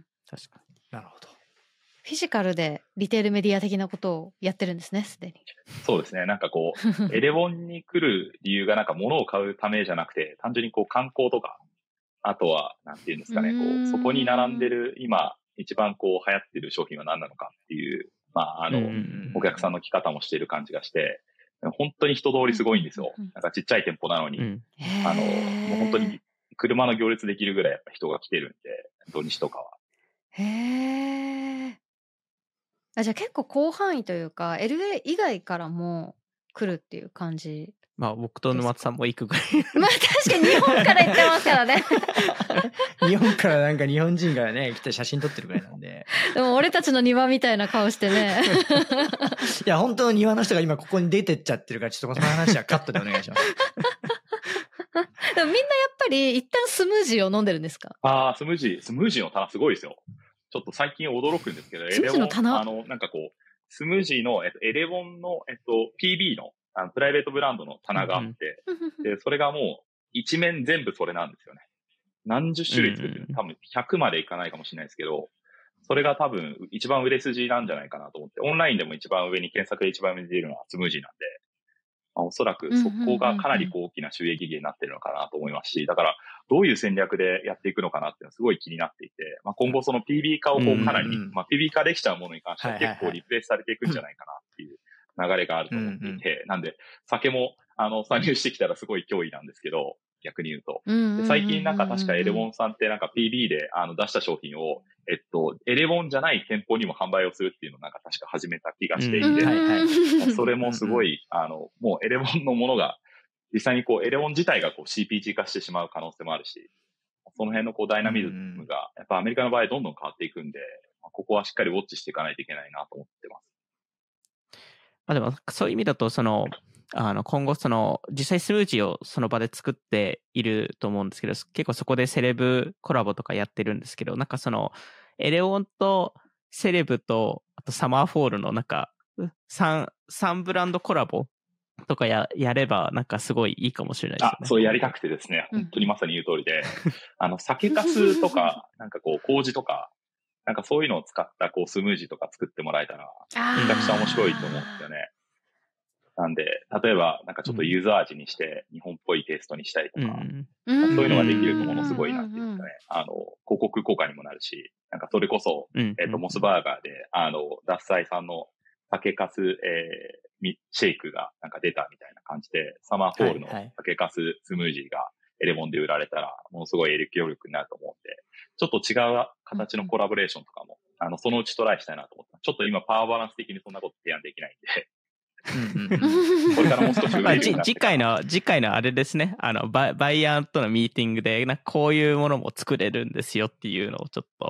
確かに。なるほど。 フィジカルでリテールメディア的なことをやってるんですね、すでに。 そうですね。なんかこう、エレボンに来る理由がなんか物を買うためじゃなくて、単純にこう観光とか、あとは、なんていうんですかね、こう、そこに並んでる今、一番こう流行ってる商品は何なのかっていう、まあ、あの、お客さんの来方もしている感じがして、本当に人通りすごいんですよ。なんかちっちゃい店舗なのに、うん、あの、もう本当に車の行列できるぐらいやっぱ人が来てるんで、土日とかは。 へー。あ、じゃあ結構広範囲というか、エルエー 以外からも来るっていう感じ。 まあ僕と沼津さんも行くぐらい。 まあ確かに日本から行ってますからね。 日本からなんか日本人がね来て写真撮ってるぐらいなんで。 でも俺たちの庭みたいな顔してね。 いや本当の庭の人が今ここに出てっちゃってるから、ちょっとその話はカットでお願いします。 でもみんなやっぱり一旦スムージーを飲んでるんですか？ ああ、スムージー、スムージーの棚すごいですよ。ちょっと最近驚くんですけど、 スムージーの棚、 あの、なんかこう、スムージーの、えっと、エレボンの、えっと、ピービー の、あのプライベートブランドの棚があって、うんうん、で、それがもう、一面全部それなんですよね。何十種類作ってる、うん、多分ひゃくまでいかないかもしれないですけど、それが多分一番売れ筋なんじゃないかなと思って、オンラインでも一番上に検索で一番上に出るのはスムージーなんで、まあ、おそらくそこがかなり大きな収益源になってるのかなと思いますし、だからどういう戦略でやっていくのかなっていうのはすごい気になっていて、まあ、今後その ピービー 化をこうかなり、うんうん、まあ、ピービー 化できちゃうものに関しては結構リプレイスされていくんじゃないかなっていう流れがあると思っていて、うんうん、なんで酒もあの参入してきたらすごい脅威なんですけど、逆に言うと。で最近なんか確かエレボンさんってなんか ピービー であの出した商品を、えっと、エレボンじゃない店舗にも販売をするっていうのをなんか確か始めた気がしていて、うんはいはい、それもすごい、あの、もうエレボンのものが、実際にこうエレボン自体がこう シーピージー 化してしまう可能性もあるし、その辺のこうダイナミズムが、やっぱアメリカの場合どんどん変わっていくんで、ここはしっかりウォッチしていかないといけないなと思ってます。 まあでも、そういう意味だと、その、あの今後その実際スムージーをその場で作っていると思うんですけど、結構そこでセレブコラボとかやってるんですけど、なんかそのエレオンとセレブとあとサマーフォールのなんか 3, 3ブランドコラボとか や, やればなんかすごいいいかもしれないですね。 あ、そうやりたくてですね、本当にまさに言う通りで、あの酒粕とかなんかこう麹とかなんかそういうのを使ったこうスムージーとか作ってもらえたらめちゃくちゃ面白いと思うんですよね。なんで、例えば、なんかちょっとユーザー味にして、日本っぽいテイストにしたりとか、うん、そういうのができるとものすごいなっていうんですかね。あの、広告効果にもなるし、なんかそれこそ、うん、えっと、モスバーガーで、あの、ダッサイさんの酒粕、えー、シェイクがなんか出たみたいな感じで、サマーフォールの酒粕スムージーがエレモンで売られたら、ものすごい影響力になると思うんで、ちょっと違う形のコラボレーションとかも、あの、そのうちトライしたいなと思って、ちょっと今パワーバランス的にそんなこと提案できないんで、うんうん、これからもう少しまあ、次回の次回のあれですね、あのバイバイヤーとのミーティングでなんかこういうものも作れるんですよっていうのをちょっと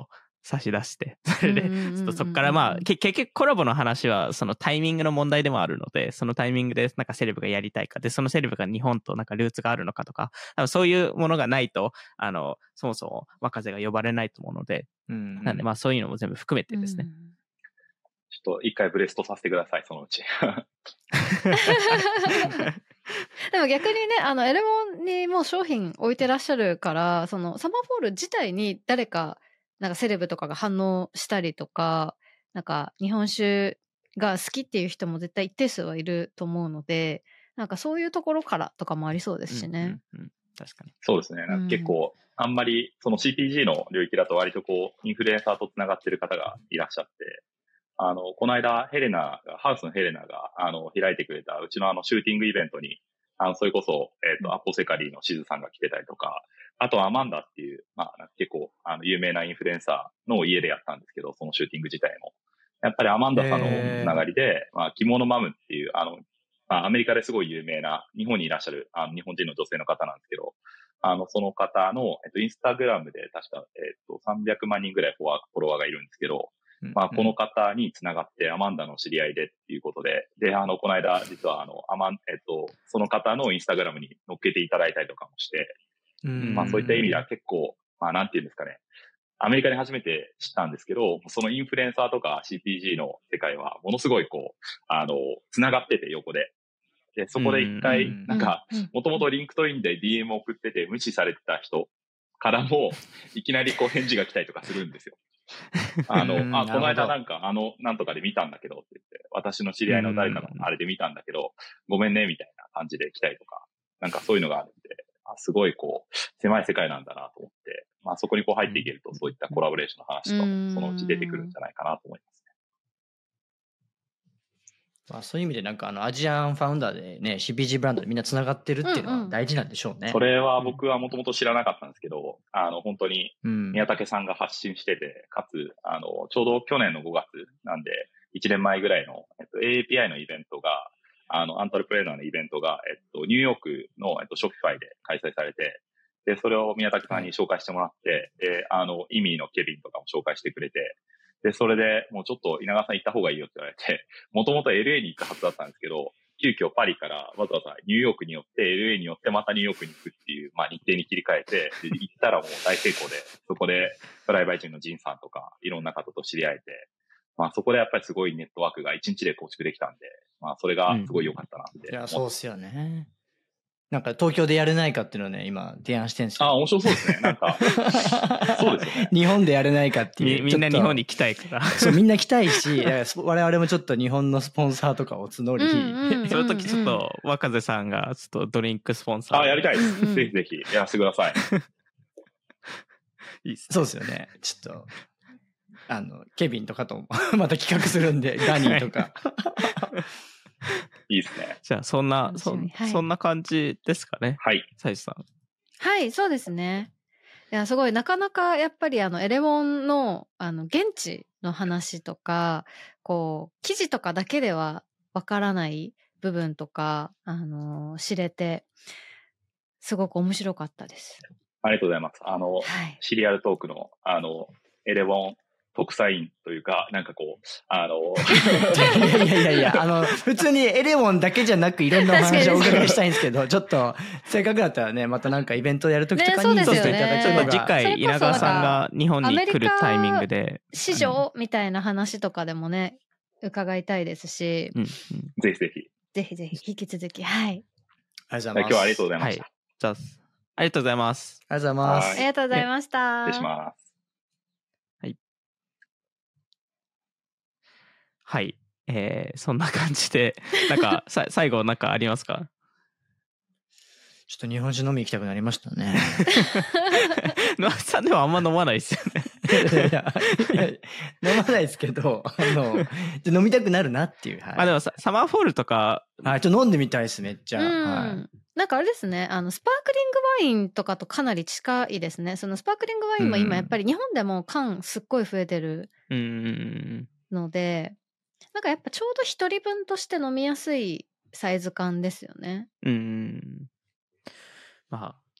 差し出して、それで、 うんうんうんうんうんちょっとそこからまあ、け結局コラボの話はそのタイミングの問題でもあるので、そのタイミングでなんかセレブがやりたいか、で、そのセレブが日本となんかルーツがあるのかとか、多分そういうものがないと、あの、そもそも若手が呼ばれないと思うので、 うんうんなんでまあそういうのも全部含めてですね。 うんちょっと一回ブレストさせてください、そのうち。 でも逆にね、あの、エレモンにもう商品置いてらっしゃるから、そのサマーフォール自体に誰か、なんかセレブとかが反応したりとか、なんか日本酒が好きっていう人も絶対一定数はいると思うので、なんかそういうところからとかもありそうですしね。 うんうんうん、確かに。 そうですね。なんか結構、あんまり、その シーピージー の領域だと割とこう、インフルエンサーとつながってる方がいらっしゃって、あの、この間、ヘレナが、ハウスのヘレナが、あの、開いてくれた、うちのあの、シューティングイベントに、あの、それこそ、えっ、と、アポセカリーのシズさんが来てたりとか、あとアマンダっていう、まあ、結構、あの、有名なインフルエンサーの家でやったんですけど、そのシューティング自体も。やっぱりアマンダさんのつながりで、まあ、着物マムっていう、あの、まあ、アメリカですごい有名な、日本にいらっしゃる、あの、日本人の女性の方なんですけど、あの、その方の、えっと、インスタグラムで確か、えっと、さんびゃくまんにんぐらいフォロワーがいるんですけど、まあ、この方につながって、アマンダの知り合いでっていうことで、で、あの、この間、実は、あの、アマン、えっと、その方のインスタグラムに載っけていただいたりとかもして、まあ、そういった意味では結構、まあ、なんていうんですかね、アメリカで初めて知ったんですけど、そのインフルエンサーとか シーピージー の世界は、ものすごい、こう、あの、つながってて、横で。で、そこで一回、なんか、もともとリンクトインで ディーエム 送ってて無視されてた人からも、いきなりこう返事が来たりとかするんですよ。あの、あ、この間なんかあの、なんとかで見たんだけどって言って、私の知り合いの誰かのあれで見たんだけど、ごめんね、みたいな感じで来たりとか、なんかそういうのがあるんで、あすごいこう、狭い世界なんだなと思って、まあそこにこう入っていけると、そういったコラボレーションの話とかもそのうち出てくるんじゃないかなと思いますね。 まあ、そういう意味でなんかあのアジアンファウンダーでね シーピージー ブランドでみんなつながってるっていうのは大事なんでしょうね。 それは僕はもともと知らなかったんですけど、あの本当に宮武さんが発信してて、かつあのちょうど去年のごがつなんでいちねんまえぐらいの、えっと、エーエーピーアイ のイベントがあのアントレプレーナーのイベントが、えっと、ニューヨークの、えっと、ショッピファイで開催されて、でそれを宮武さんに紹介してもらって、であのイミーのケビンとかも紹介してくれて。で、それでもうちょっと稲川さん行った方がいいよって言われて、もともと エルエー に行ったはずだったんですけど、急遽パリからわざわざニューヨークに寄って エルエー に寄ってまたニューヨークに行くっていう、まあ日程に切り替えて、で行ったらもう大成功で、そこでフライバイ人のジンさんとかいろんな方と知り合えて、まあそこでやっぱりすごいネットワークが一日で構築できたんで、まあそれがすごい良かったなって、 うん。いや、そうっすよね。なんか東京でやれないかっていうのをね、今提案してるんですよ。 ああ、面白そうですね。なんか、そうですよね。 日本でやれないかっていう。 みんな日本に来たいから。 そう、みんな来たいし、我々もちょっと日本のスポンサーとかを募り、 うんうん、 その時ちょっと若瀬さんがちょっとドリンクスポンサー。 ああ、やりたいです。ぜひぜひやらせてください。 いいっすね。 そうですよね。ちょっと、あの、ケビンとかとまた企画するんで、ガニーとか。 いいですね。 じゃあ、そんな、そ、 はい、 そんな感じですかね。 はい。 サイズさん。 はい、そうですね。いや、すごい、なかなかやっぱりあの、エレモンの、あの、現地の話とか、こう、記事とかだけではわからない部分とか、あの、知れて、すごく面白かったです。 ありがとうございます。あの、はい、シリアルトークの、あの、エレモン、特裁員というか、なんかこう、あの、 いやいやいやいや、あの、普通にエレモンだけじゃなくいろんなお話をお伺いしたいんですけど、ちょっと、せっかくだったらね、またなんかイベントやるときとかに、 ね、そうですよね。 いただければ。 次回、稲川さんが日本に来るタイミングで。 市場みたいな話とかでもね、伺いたいですし、 うんうん、 ぜひぜひ。 ぜひぜひ、引き続き、はい。 ありがとうございます。 今日はありがとうございました。はい、 じゃあ、ありがとうございます。 ありがとうございます。 ありがとうございました。 失礼します。 はい。えー、そんな感じで、なんか、さ最後なんかありますか？ ちょっと日本酒飲み行きたくなりましたね。 野田さんでもあんま飲まないですよね。 いやいやいや飲まないですけど、あの、飲みたくなるなっていう。はい、 あでもさサマーフォールとか、 はい、ちょっと飲んでみたいです、めっちゃ。 うん、 はい、 なんかあれですね、あの、スパークリングワインとかとかなり近いですね。そのスパークリングワインも今やっぱり日本でも缶すっごい増えてるので、なんかやっぱちょうど一人分として飲みやすいサイズ感ですよね。 うん。まあ、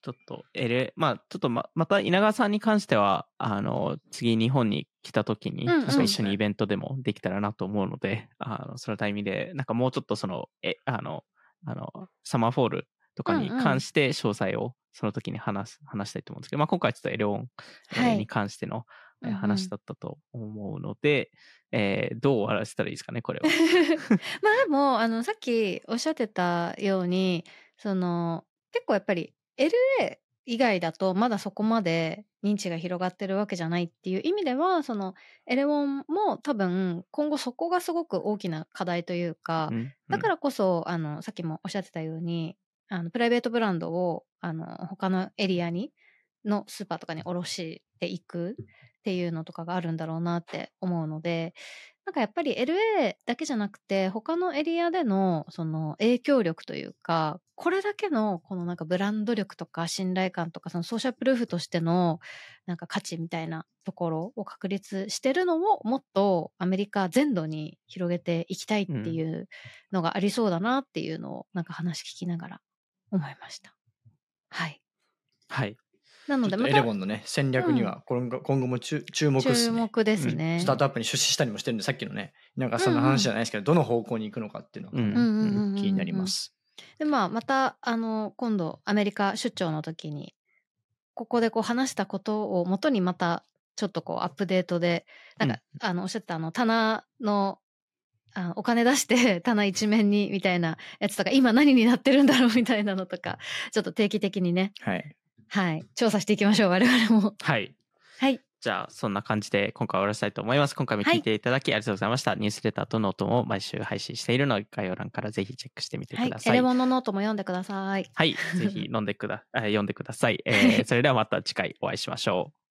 ちょっと L、まあちょっと ま, また稲川さんに関しては、あの、次日本に来た時に、 うんうんなんか一緒にイベントでもできたらなと思うので、あの、そのタイミングで、なんかもうちょっとその、え、あの、あの、サマーフォールとかに関して詳細をその時に話す、話したいと思うんですけど、まあ今回ちょっと エルワンはいに関してのえーうんうん話だったと思うので、えーどう終わらせたらいいですかね、これは。 まあでもあのさっきおっしゃってたようにその結構やっぱり エルエー 以外だとまだそこまで認知が広がってるわけじゃないっていう意味ではそのエレウォンも多分今後そこがすごく大きな課題というか、 うんうんだからこそあのさっきもおっしゃってたようにあのプライベートブランドをあの他のエリアにのスーパーとかに卸していくっていうのとかがあるんだろうなって思うので、なんかやっぱり エルエー だけじゃなくて他のエリアでのその影響力というか、これだけのこのなんかブランド力とか信頼感とかそのソーシャルプルーフとしてのなんか価値みたいなところを確立してるのをもっとアメリカ全土に広げていきたいっていうのがありそうだなっていうのをなんか話聞きながら思いました。はい。 はい。 なのでまエレたボンのね戦略には今後今後も注注目ですね。 注目ですね。 スタートアップに出資したりもしてるんで、さっきのねなんかその話じゃないですけど、どの方向に行くのかっていうのがうんうんうんうんうん気になります。 でまあまたあの今度アメリカ出張の時にここでこう話したことをもとにまたちょっとこうアップデートでなんか、あのおっしゃったあの棚のあお金出して棚一面にみたいなやつとか今何になってるんだろうみたいなのとかちょっと定期的にねはいはい調査していきましょう我々も。 はい。 はいじゃあ、そんな感じで今回は終わらせたいと思います。今回も聞いていただきありがとうございました。ニュースレターとノートも毎週配信しているので、概要欄からぜひチェックしてみてはいください。 エレモンのノートも読んでください。 はい。ぜひ飲んでくだ、えー読んでください。えーそれではまた次回お会いしましょう。